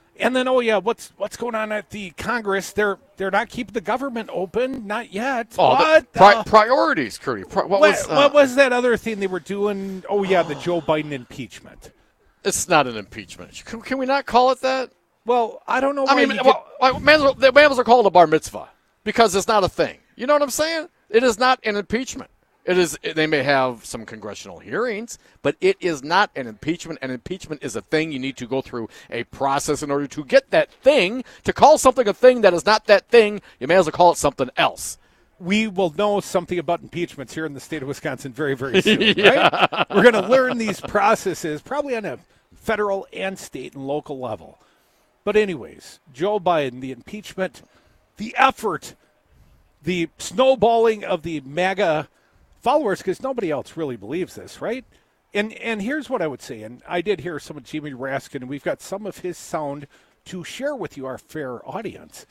And then, oh yeah, what's what's going on at the Congress? They're they're not keeping the government open, not yet. Oh, what? pri- uh, priorities, Crudy. Pri- what, what, was, uh, what was that other thing they were doing? Oh yeah, the Joe Biden impeachment. It's not an impeachment. Can, can we not call it that? Well, I don't know. I why mean, you well, well, may as well, they may as well call it a bar mitzvah because it's not a thing. You know what I'm saying? It is not an impeachment. It is. They may have some congressional hearings, but it is not an impeachment. An impeachment is a thing. You need to go through a process in order to get that thing. To call something a thing that is not that thing, you may as well call it something else. We will know something about impeachments here in the state of Wisconsin very, very soon, Yeah. right? We're going to learn these processes probably on a federal and state and local level. But anyways, Joe Biden, the impeachment, the effort, the snowballing of the MAGA followers, because nobody else really believes this, right? And and here's what I would say, and I did hear some of Jamie Raskin, and we've got some of his sound to share with you, our fair audience.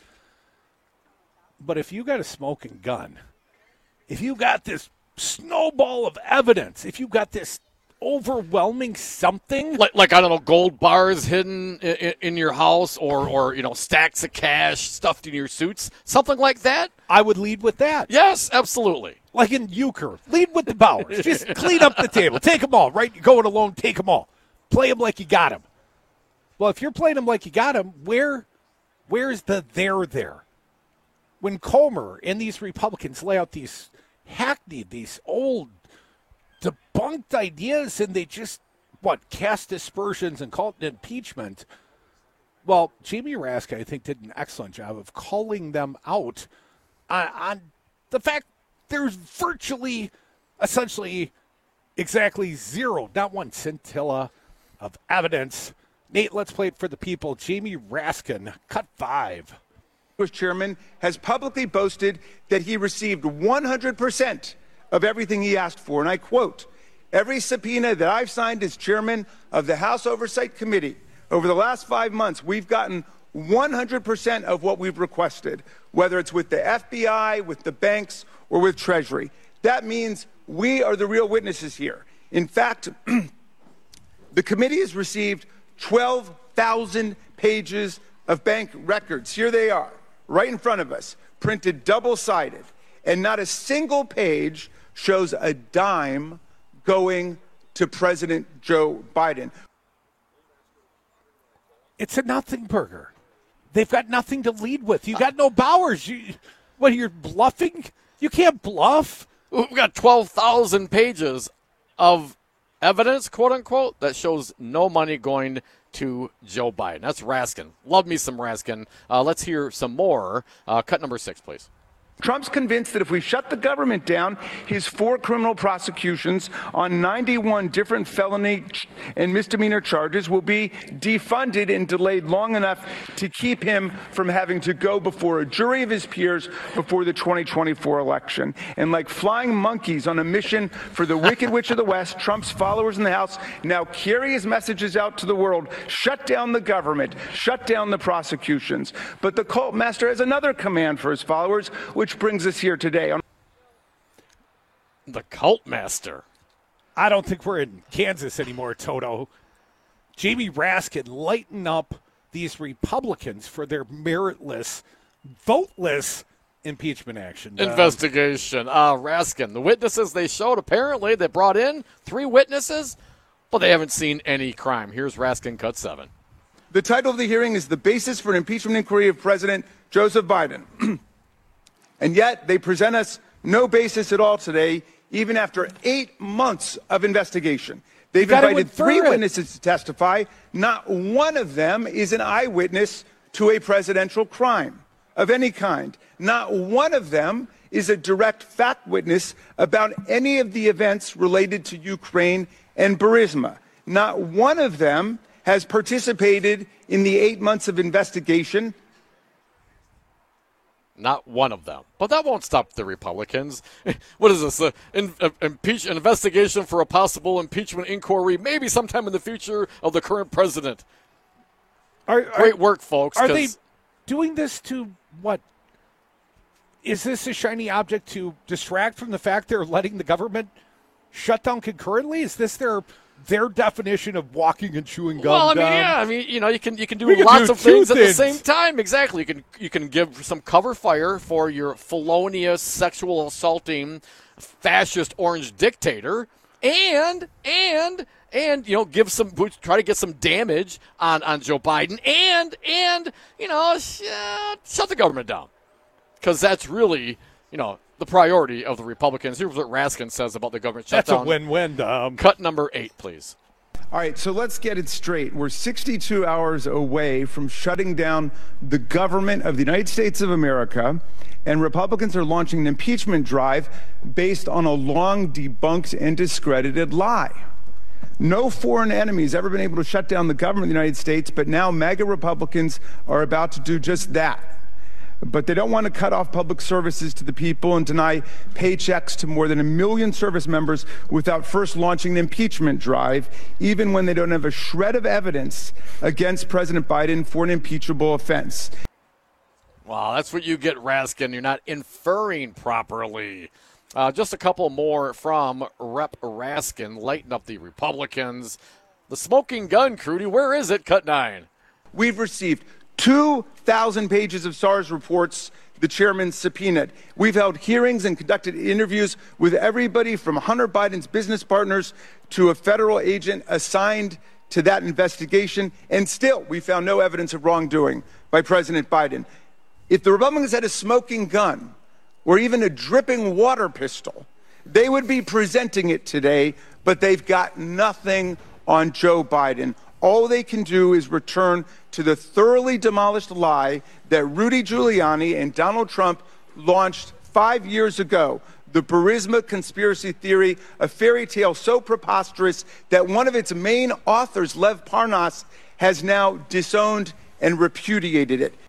But if you got a smoking gun, if you got this snowball of evidence, if you got this overwhelming something, like like I don't know, gold bars hidden in, in your house, or or you know, stacks of cash stuffed in your suits, something like that, I would lead with that. Yes, absolutely. Like in euchre, lead with the Bowers. Just clean up the table. Take them all, right? You're going alone, take them all. Play them like you got them. Well, if you're playing them like you got them, where, where's the there there? When Comer and these Republicans lay out these hackneyed, these old, debunked ideas, and they just, what, cast aspersions and call it an impeachment. Well, Jamie Raskin, I think, did an excellent job of calling them out on, on the fact there's virtually, essentially, exactly zero, not one scintilla of evidence. Nate, let's play it for the people. Jamie Raskin, cut five. Chairman has publicly boasted that he received one hundred percent of everything he asked for. And I quote, "Every subpoena that I've signed as chairman of the House Oversight Committee over the last five months, we've gotten one hundred percent of what we've requested, whether it's with the F B I, with the banks, or with Treasury. That means we are the real witnesses here. In fact, the committee has received twelve thousand pages of bank records. Here they are, right in front of us, printed double-sided, and not a single page shows a dime going to President Joe Biden." It's a nothing burger. They've got nothing to lead with. You got no Bowers. You, what, you're bluffing? You can't bluff. We've got twelve thousand pages of evidence, quote unquote, that shows no money going to Joe Biden. That's Raskin. Love me some Raskin. Uh, let's hear some more. Uh, cut number six, please. Trump's convinced that if we shut the government down, his four criminal prosecutions on ninety-one different felony and misdemeanor charges will be defunded and delayed long enough to keep him from having to go before a jury of his peers before the twenty twenty-four election. And like flying monkeys on a mission for the Wicked Witch of the West, Trump's followers in the House now carry his messages out to the world. Shut down the government. Shut down the prosecutions. But the cult master has another command for his followers, which Which brings us here today. The cult master. I don't think we're in Kansas anymore, Toto. Jamie Raskin, lighten up these Republicans for their meritless, voteless impeachment action. Investigation. Uh, Raskin. The witnesses they showed, apparently, they brought in three witnesses, but they haven't seen any crime. Here's Raskin, cut seven. The title of the hearing is "The Basis for an Impeachment Inquiry of President Joseph Biden." And yet they present us no basis at all today, even after eight months of investigation. They've invited three witnesses to testify. Not one of them is an eyewitness to a presidential crime of any kind. Not one of them is a direct fact witness about any of the events related to Ukraine and Burisma. Not one of them has participated in the eight months of investigation. Not one of them. But that won't stop the Republicans. What is this? Uh, in, uh, impeach, an investigation for a possible impeachment inquiry, maybe sometime in the future, of the current president. Are, Great are, work, folks. Are they doing this to what? Is this a shiny object to distract from the fact they're letting the government shut down concurrently? Is this their their definition of walking and chewing gum. Well, I mean, Dom. yeah, I mean, you know, you can you can do We can lots do of things two at the things. same time. Exactly. You can you can give some cover fire for your felonious, sexual assaulting, fascist orange dictator, and and and you know, give some try to get some damage on, on Joe Biden, and and you know, sh- uh, shut the government down, because that's really, you know, the priority of the Republicans. Here's what Raskin says about the government That's shutdown. a win-win, Dom. Cut number eight, please. All right, so let's get it straight. We're sixty-two hours away from shutting down the government of the United States of America, and Republicans are launching an impeachment drive based on a long debunked and discredited lie. No foreign enemy has ever been able to shut down the government of the United States, but now MAGA Republicans are about to do just that. But they don't want to cut off public services to the people and deny paychecks to more than a million service members without first launching an impeachment drive, even when they don't have a shred of evidence against President Biden for an impeachable offense. Wow, that's what you get, Raskin. You're not inferring properly. Uh, just a couple more from Rep Raskin. Lighten up the Republicans. The smoking gun, Crudy, where is it? Cut nine. We've received two thousand pages of SARS reports the chairman subpoenaed. We've held hearings and conducted interviews with everybody from Hunter Biden's business partners to a federal agent assigned to that investigation, and still we found no evidence of wrongdoing by President Biden. If the Republicans had a smoking gun or even a dripping water pistol, they would be presenting it today, but they've got nothing on Joe Biden. All they can do is return to the thoroughly demolished lie that Rudy Giuliani and Donald Trump launched five years ago. The Burisma conspiracy theory, a fairy tale so preposterous that one of its main authors, Lev Parnas, has now disowned and repudiated it.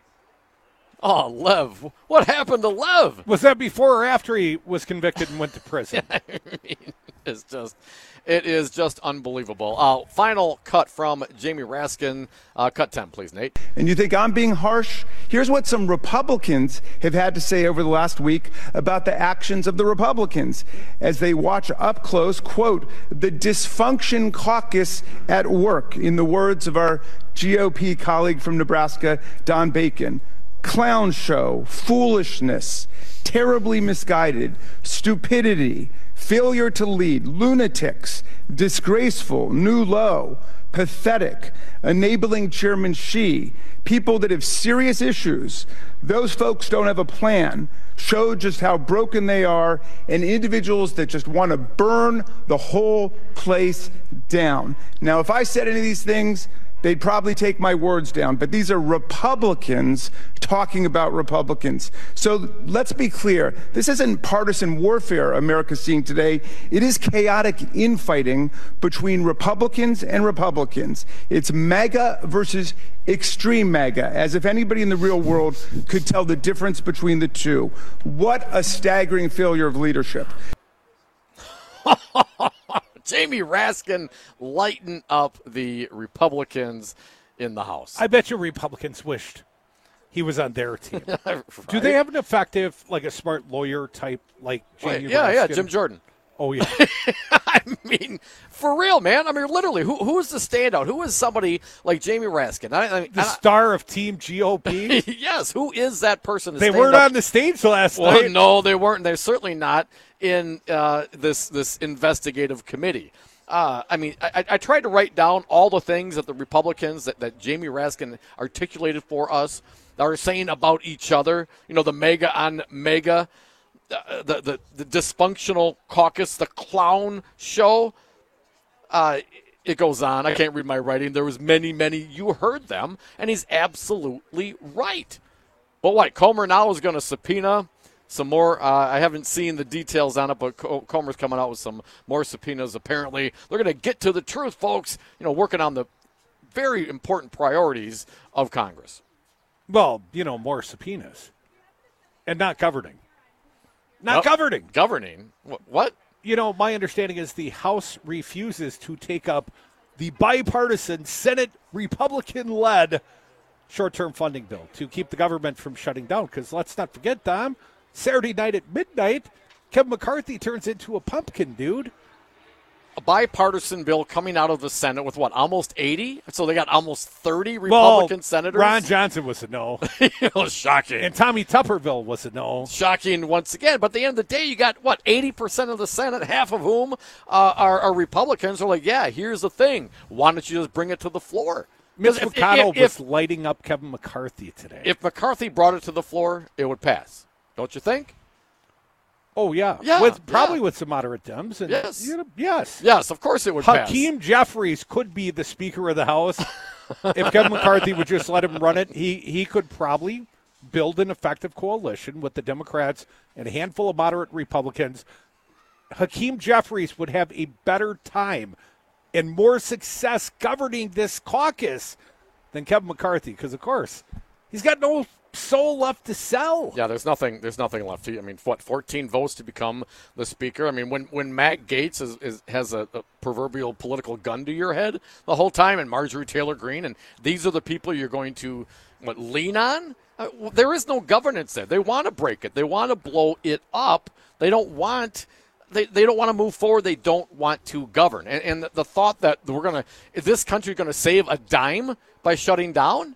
Oh, Lev. What happened to Lev? Was that before or after he was convicted and went to prison? I mean, it's just, it is just unbelievable. Uh, final cut from Jamie Raskin. Uh, cut ten, please, Nate. And you think I'm being harsh? Here's what some Republicans have had to say over the last week about the actions of the Republicans as they watch up close, quote, the dysfunction caucus at work, in the words of our G O P colleague from Nebraska, Don Bacon. Clown show, foolishness, terribly misguided, stupidity, failure to lead, lunatics, disgraceful, new low, pathetic, enabling Chairman Xi, people that have serious issues. Those folks don't have a plan, show just how broken they are, and individuals that just want to burn the whole place down. Now, if I said any of these things, they'd probably take my words down, but these are Republicans talking about Republicans. So let's be clear. This isn't partisan warfare America's seeing today. It is chaotic infighting between Republicans and Republicans. It's MAGA versus extreme MAGA, as if anybody in the real world could tell the difference between the two. What a staggering failure of leadership. Jamie Raskin, lighten up the Republicans in the House. I bet you Republicans wished he was on their team. Right? Do they have an effective, like a smart lawyer type, like Jamie Wait, yeah, Raskin? yeah, Jim Jordan. Oh, yeah. I mean, for real, man. I mean, literally, who who is the standout? Who is somebody like Jamie Raskin? I, I mean, The I, star of Team G O P? yes, who is that person? to They stand weren't up? on the stage last Well, night. no, they weren't. They're certainly not in uh, this this investigative committee. Uh, I mean, I, I tried to write down all the things that the Republicans that, that Jamie Raskin articulated for us that are saying about each other. You know, the mega on mega, uh, the, the the dysfunctional caucus, the clown show. Uh, it goes on. I can't read my writing. There was many, many. You heard them, and he's absolutely right. But what? Comer now is going to subpoena some more. Uh, I haven't seen the details on it, but Comer's coming out with some more subpoenas. Apparently, they're going to get to the truth, folks. You know, working on the very important priorities of Congress. Well, you know, more subpoenas. And not governing. Not Nope. governing. Governing? What? You know, my understanding is the House refuses to take up the bipartisan Senate Republican-led short-term funding bill to keep the government from shutting down. Because let's not forget, Dom, Saturday night at midnight, Kevin McCarthy turns into a pumpkin, dude. A bipartisan bill coming out of the Senate with what, almost eighty? So they got almost thirty Republican well, senators. Ron Johnson was a no. It was shocking. And Tommy Tupperville was a no. Shocking once again. But at the end of the day, you got, what, eighty percent of the Senate, half of whom uh, are, are Republicans, are like, yeah, here's the thing. Why don't you just bring it to the floor? Mitch If- McConnell if- was lighting up Kevin McCarthy today. If McCarthy brought it to the floor, it would pass. Don't you think? Oh, yeah. Yeah, with Probably yeah. with some moderate Dems. And, Yes. you know, yes. Yes, of course it would pass. Hakeem Jeffries could be the Speaker of the House. If Kevin McCarthy would just let him run it, he, he could probably build an effective coalition with the Democrats and a handful of moderate Republicans. Hakeem Jeffries would have a better time and more success governing this caucus than Kevin McCarthy because, of course, he's got no soul left to sell. Yeah, there's nothing. There's nothing left. To, I mean, what, fourteen votes to become the speaker? I mean, when, when Matt Gaetz is, is has a, a proverbial political gun to your head the whole time, and Marjorie Taylor Greene, and these are the people you're going to what lean on. Uh, well, there is no governance there. They want to break it. They want to blow it up. They don't want. They, they don't want to move forward. They don't want to govern. And, and the, the thought that we're going to, is this country going to save a dime by shutting down?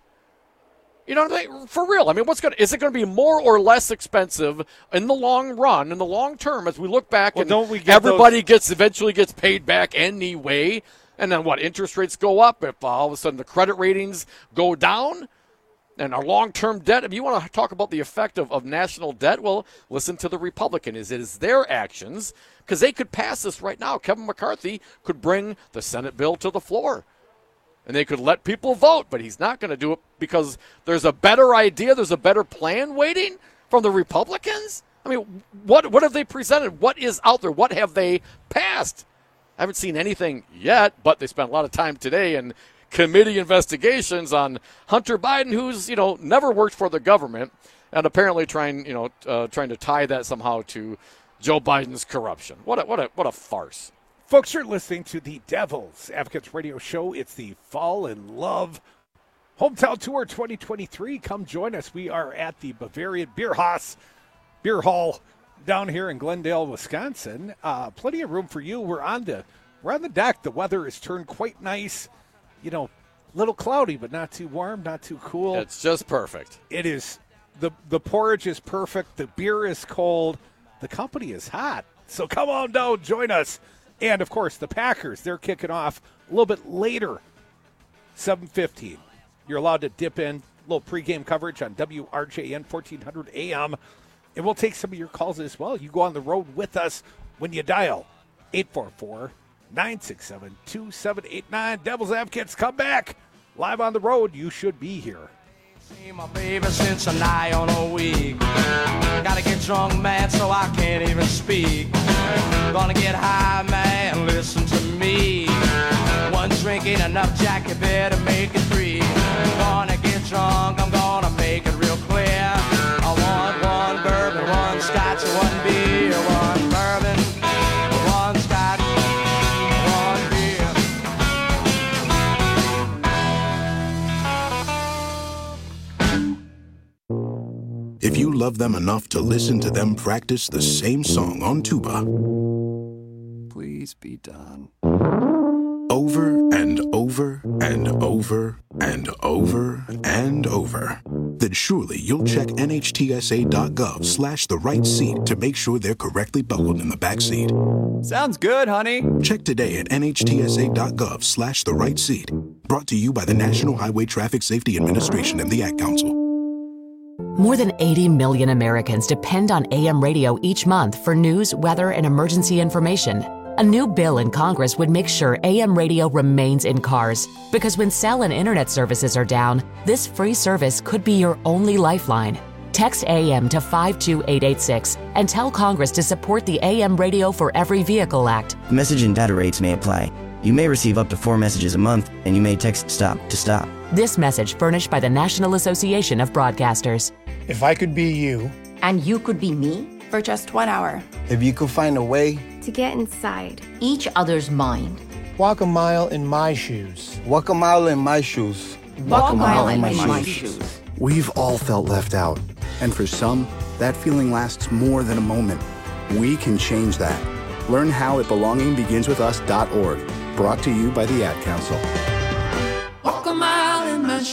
You know what I'm saying? For real. I mean, what's going to, is it going to be more or less expensive in the long run, in the long term, as we look back Well, and don't we get everybody those- gets eventually gets paid back anyway? And then what? Interest rates go up. If uh, all of a sudden the credit ratings go down and our long-term debt, if you want to talk about the effect of, of national debt, well, listen to the Republican. Is it is their actions, because they could pass this right now. Kevin McCarthy could bring the Senate bill to the floor. And they could let people vote, but he's not going to do it because there's a better idea, there's a better plan waiting from the Republicans? I mean, what what have they presented? What is out there? What have they passed? I haven't seen anything yet, but they spent a lot of time today in committee investigations on Hunter Biden, who's, you know, never worked for the government, and apparently trying, you know, uh, trying to tie that somehow to Joe Biden's corruption. What a, what a, what a farce. Folks, you're listening to the Devil's Advocates Radio Show. It's the Fall in Love Hometown Tour twenty twenty-three. Come join us. We are at the Bavarian Beer Haus Beer Hall down here in Glendale, Wisconsin. Uh, plenty of room for you. We're on the we're on the deck. The weather has turned quite nice. You know, a little cloudy, but not too warm, not too cool. It's just perfect. It is. The the porridge is perfect. The beer is cold. The company is hot. So come on down, join us. And, of course, the Packers, they're kicking off a little bit later, seven fifteen. You're allowed to dip in a little pregame coverage on W R J N fourteen hundred A M. And we'll take some of your calls as well. You go on the road with us when you dial eight four four, nine six seven, two seven eight nine. Devil's Advocates, come back. Live on the road, you should be here. Seen my baby since a nigh on a week. Gotta get drunk, man, so I can't even speak. Gonna get high, man, listen to me. One drink ain't enough, Jack, you better make it three. Gonna get drunk, I'm gonna make it real clear. I want one bourbon, one scotch, one beer, one bourbon, one scotch, one beer. If you love them enough to listen to them practice the same song on tuba, Please be done. over and over and over and over and over, then surely you'll check nhtsa.gov slash the right seat to make sure they're correctly buckled in the back seat. Sounds good, honey. Check today at nhtsa.gov slash the right seat. Brought to you by the National Highway Traffic Safety Administration and the Ad Council. More than eighty million Americans depend on A M radio each month for news, weather, and emergency information. A new bill in Congress would make sure A M radio remains in cars, because when cell and internet services are down, this free service could be your only lifeline. Text A M to five two eight eight six and tell Congress to support the A M Radio for Every Vehicle Act. Message and data rates may apply. You may receive up to four messages a month, and you may text STOP to stop. This message furnished by the National Association of Broadcasters. If I could be you. And you could be me? For just one hour. If you could find a way. To get inside each other's mind. Walk a mile in my shoes. Walk a mile in my shoes. Walk a mile in my, my shoes. shoes. We've all felt left out. And for some, that feeling lasts more than a moment. We can change that. Learn how at belonging begins with us dot org. Brought to you by the Ad Council. Walk a mile in my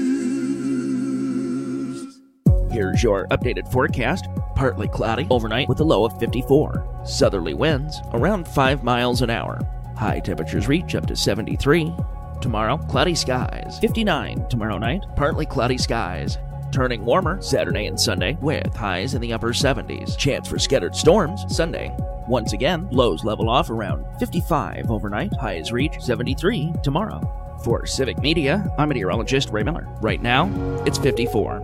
shoes. Here's your updated forecast. Partly cloudy overnight with a low of fifty-four. Southerly winds around five miles an hour. High temperatures reach up to seventy-three. Tomorrow, cloudy skies. fifty-nine tomorrow night. Partly cloudy skies. Turning warmer Saturday and Sunday with highs in the upper seventies. Chance for scattered storms Sunday. Once again, lows level off around fifty-five overnight. Highs reach seventy-three tomorrow. For Civic Media, I'm meteorologist Ray Miller. Right now, it's fifty-four.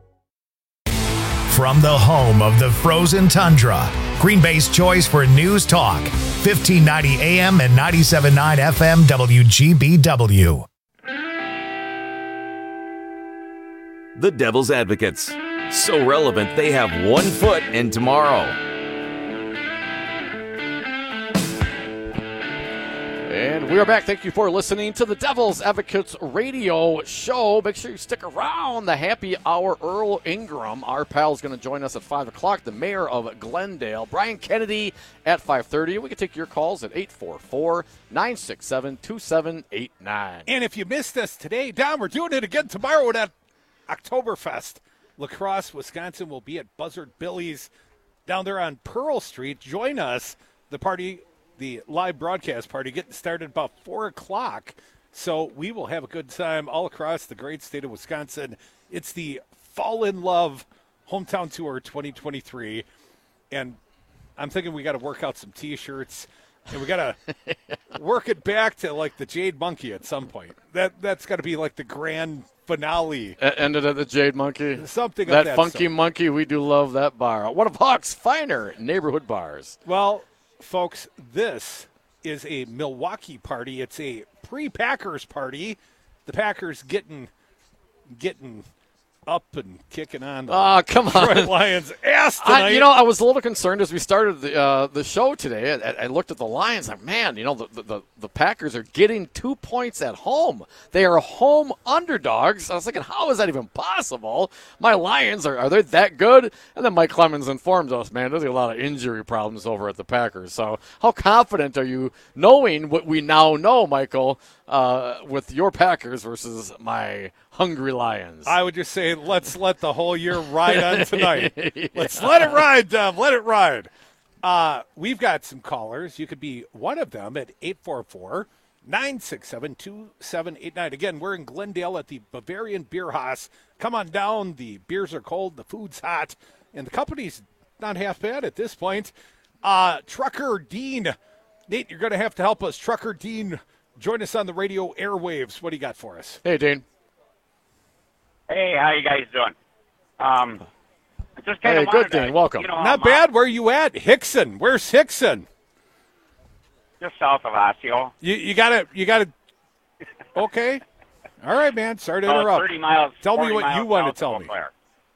From the home of the frozen tundra, Green Bay's choice for news talk, fifteen ninety A M and ninety-seven point nine F M W G B W. The Devil's Advocates. So relevant, they have one foot in tomorrow. And we are back. Thank you for listening to the Devil's Advocates radio show. Make sure you stick around. The happy hour. Earl Ingram, our pal, is going to join us at five o'clock. The mayor of Glendale, Brian Kennedy, at five thirty. We can take your calls at eight four four, nine six seven, two seven eight nine. And if you missed us today, Don, we're doing it again tomorrow at Oktoberfest. La Crosse, Wisconsin will be at Buzzard Billy's down there on Pearl Street. Join us. The party, the live broadcast party, getting started about four o'clock. So we will have a good time all across the great state of Wisconsin. It's the Fall in Love Hometown Tour twenty twenty-three. And I'm thinking we got to work out some T-shirts. And we got to work it back to, like, the Jade Monkey at some point. That, that's got to be, like, the grand finale. A- ended at the Jade Monkey. Something that, of that funky sort. monkey. We do love that bar. One of Hawk's finer neighborhood bars. Well, folks, this is a Milwaukee party. It's a pre-Packers party. The Packers getting getting up and kicking on the Oh, come Detroit on. Lions ass tonight. I, you know, I was a little concerned as we started the uh, the show today. I, I looked at the Lions. Like, man, you know, the, the the Packers are getting two points at home. They are home underdogs. I was thinking, how is that even possible? My Lions, are, are they that good? And then Mike Clemens informed us, man, there's a lot of injury problems over at the Packers. So how confident are you knowing what we now know, Michael, uh, with your Packers versus my hungry Lions? I would just say let's let the whole year ride on tonight. yeah. Let's let it ride, Dom. Let it ride. Uh, we've got some callers. You could be one of them at eight four four, nine six seven, two seven eight nine. Again, we're in Glendale at the Bavarian Beer Haus. Come on down. The beers are cold. The food's hot. And the company's not half bad at this point. Uh, Trucker Dean. Nate, you're going to have to help us. Trucker Dean, join us on the radio airwaves. What do you got for us? Hey, Dean. Hey, how you guys doing? Um, I just kind Hey, of good, Dean. Welcome. You know, Not I'm, bad. Where you at? Hickson. Where's Hickson? Just south of Osseo. You you gotta you gotta. Okay. All right, man. Sorry to About interrupt. thirty miles. Tell me forty what miles you want to south tell of me. Eau Claire.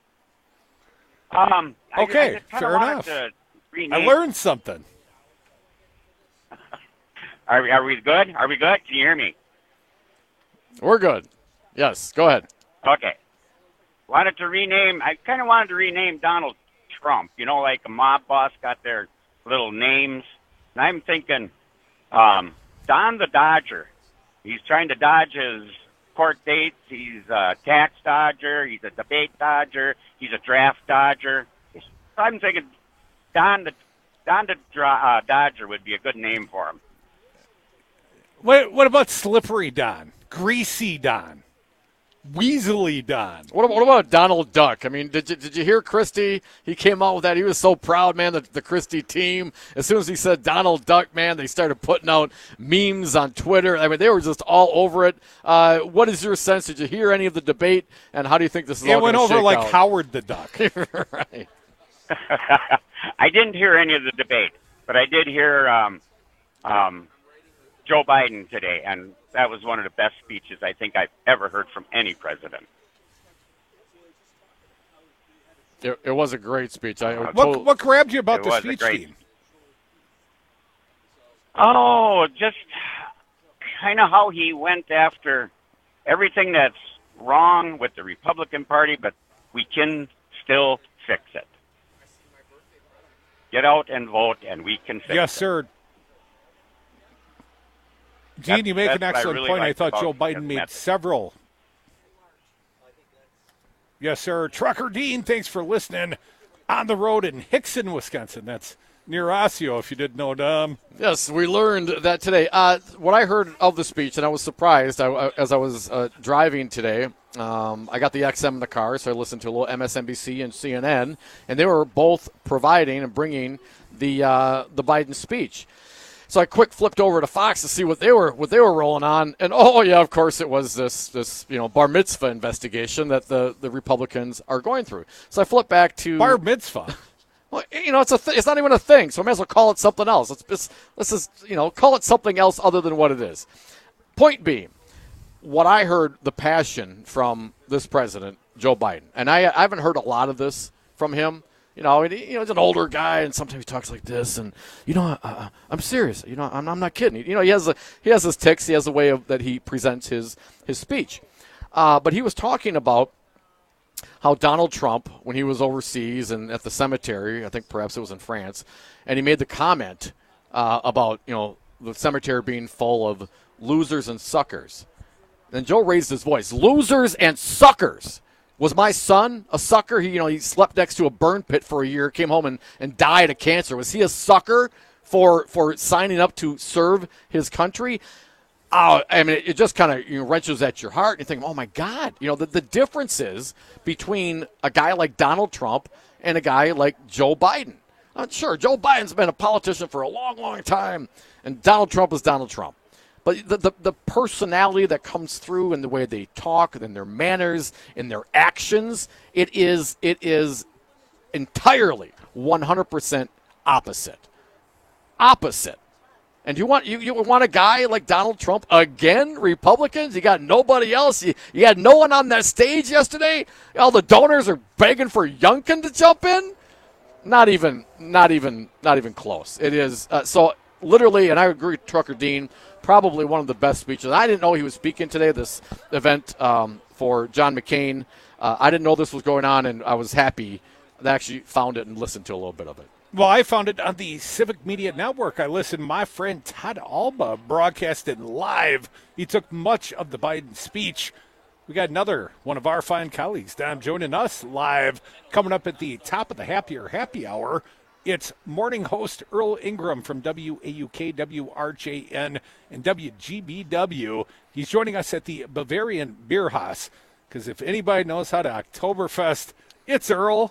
Um. I, Okay, I just kinda fair wanted enough. To I rename- learned something. Are we, are we good? Are we good? Can you hear me? We're good. Yes, go ahead. Okay. Wanted to rename. I kind of wanted to rename Donald Trump. You know, like a mob boss got their little names. And I'm thinking, um, Don the Dodger. He's trying to dodge his court dates. He's a tax dodger. He's a debate dodger. He's a draft dodger. So I'm thinking Don the Don the Dra- uh, Dodger would be a good name for him. What what about Slippery Don? Greasy Don? Weaselly Don? What about, what about Donald Duck? I mean, did you, did you hear Christie? He came out with that. He was so proud, man, the, the Christie team. As soon as he said Donald Duck, man, they started putting out memes on Twitter. I mean, they were just all over it. Uh, what is your sense? Did you hear any of the debate, and how do you think this is It all went going to over shake like out? Howard the Duck. Right. I didn't hear any of the debate, but I did hear um, um, Joe Biden today, and that was one of the best speeches I think I've ever heard from any president. It, it was a great speech. I, I What told- what grabbed you about It the was a speech, great- Dean? Oh, just kind of how he went after everything that's wrong with the Republican Party, but we can still fix it. Get out and vote, and we can fix Yes, it. sir. Gene, That's- you make an that's what I excellent really point. I liked thought about Joe Biden his made method. several. Yes, sir. Trucker Dean, thanks for listening. On the road in Hickson, Wisconsin. That's near Osseo, if you didn't know, Dom. Yes, we learned that today. Uh, what I heard of the speech, and I was surprised I, I, as I was uh, driving today, um, I got the X M in the car, so I listened to a little M S N B C and C N N, and they were both providing and bringing the uh, the Biden speech. So I quick flipped over to Fox to see what they were what they were rolling on, and oh yeah, of course it was this this you know bar mitzvah investigation that the, the Republicans are going through. So I flipped back to bar mitzvah. Well, you know, it's a th- it's not even a thing, so I might as well call it something else. Let's just let's just you know call it something else other than what it is. Point being, what I heard the passion from this president, Joe Biden, and I I haven't heard a lot of this from him. You know, and he, you know, he's an older guy, and sometimes he talks like this, and you know, uh, I'm serious. You know, I'm, I'm not kidding. You know, he has a, he has his tics. He has a way of that he presents his his speech. Uh, but he was talking about how Donald Trump, when he was overseas and at the cemetery, I think perhaps it was in France, and he made the comment uh, about you know the cemetery being full of losers and suckers. Then Joe raised his voice: "Losers and suckers." Was my son a sucker? He, you know, he slept next to a burn pit for a year, came home and, and died of cancer. Was he a sucker for for signing up to serve his country? Oh, I mean, it just kind of you know, wrenches at your heart. And you think, oh, my God. You know, the, the differences between a guy like Donald Trump and a guy like Joe Biden. Uh, sure, Joe Biden's been a politician for a long, long time, and Donald Trump is Donald Trump. But the, the, the personality that comes through in the way they talk, in their manners, in their actions, it is it is entirely one hundred percent opposite. Opposite. And you want you, you want a guy like Donald Trump again? Republicans? You got nobody else. You, you had no one on that stage yesterday. All the donors are begging for Youngkin to jump in. Not even, not even, not even close. It is uh, so literally, and I agree with Trucker Dean. Probably one of the best speeches. I didn't know he was speaking today, this event um, for John McCain. Uh, I didn't know this was going on, and I was happy that I actually found it and listened to a little bit of it. Well, I found it on the Civic Media Network. I listened. My friend Todd Alba broadcasted live. He took much of the Biden speech. We got another one of our fine colleagues, Dom, joining us live, coming up at the top of the Happier Happy Hour. It's morning host Earl Ingram from W A U K, W R J N, and W G B W. He's joining us at the Bavarian Beer Haus, because if anybody knows how to Oktoberfest, it's Earl.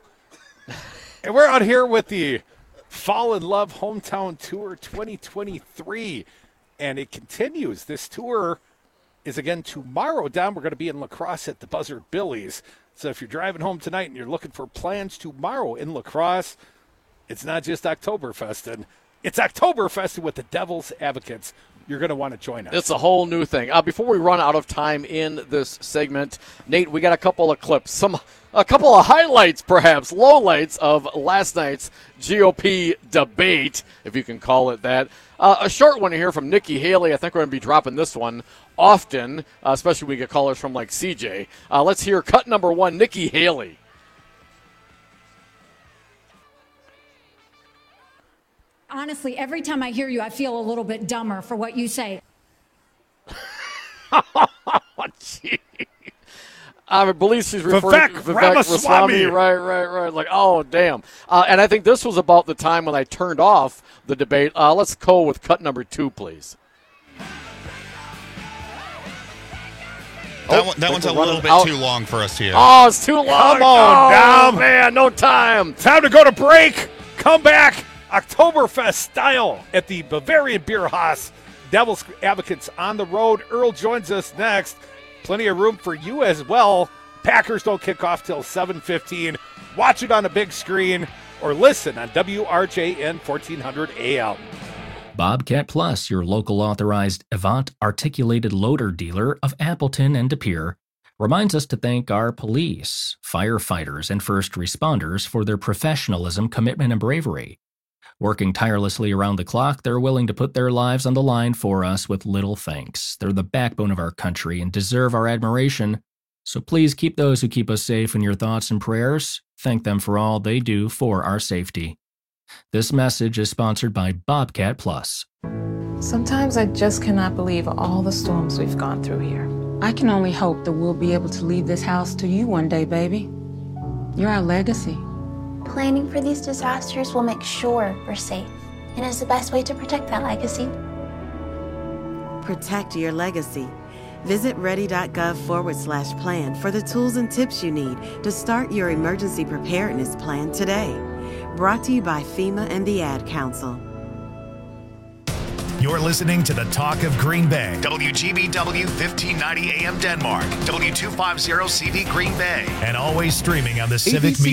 And we're out here with the Fall in Love Hometown Tour twenty twenty-three, and it continues. This tour is again tomorrow. Down, we're going to be in La Crosse at the Buzzard Billy's. So if you're driving home tonight and you're looking for plans tomorrow in La Crosse, it's not just Oktoberfest, and it's Oktoberfest with the Devil's Advocates. You're going to want to join us. It's a whole new thing. Uh, before we run out of time in this segment, Nate, we got a couple of clips, some a couple of highlights, perhaps lowlights of last night's G O P debate, if you can call it that. Uh, a short one here from Nikki Haley. I think we're going to be dropping this one often, uh, especially when we get callers from like C J. Uh, let's hear cut number one, Nikki Haley. Honestly, every time I hear you, I feel a little bit dumber for what you say. Gee. I believe she's referring Vivek to Vivek Ramaswamy. Ramaswamy. Right, right, right. Like, oh, damn. Uh, and I think this was about the time when I turned off the debate. Uh, let's go with cut number two, please. That, Oh, one, that I one's think a we're little running bit out. too long for us here. Oh, it's too long. Come on, oh, Dom. man, no time. Time to go to break. Come back. Oktoberfest style at the Bavarian Beer Haus. Devil's Advocates on the road. Earl joins us next. Plenty of room for you as well. Packers don't kick off till seven fifteen. Watch it on a big screen or listen on W R J N fourteen hundred A M. Bobcat Plus, your local authorized Avant articulated loader dealer of Appleton and De Pere, reminds us to thank our police, firefighters, and first responders for their professionalism, commitment, and bravery. Working tirelessly around the clock, they're willing to put their lives on the line for us with little thanks. They're the backbone of our country and deserve our admiration. So please keep those who keep us safe in your thoughts and prayers. Thank them for all they do for our safety. This message is sponsored by Bobcat Plus. Sometimes I just cannot believe all the storms we've gone through here. I can only hope that we'll be able to leave this house to you one day, baby. You're our legacy. Planning for these disasters will make sure we're safe, and is the best way to protect that legacy. Protect your legacy. Visit ready.gov forward slash plan for the tools and tips you need to start your emergency preparedness plan today. Brought to you by FEMA and the Ad Council. You're listening to the Talk of Green Bay. W G B W fifteen ninety A M Denmark. W two fifty C V Green Bay. And always streaming on the Civic Media.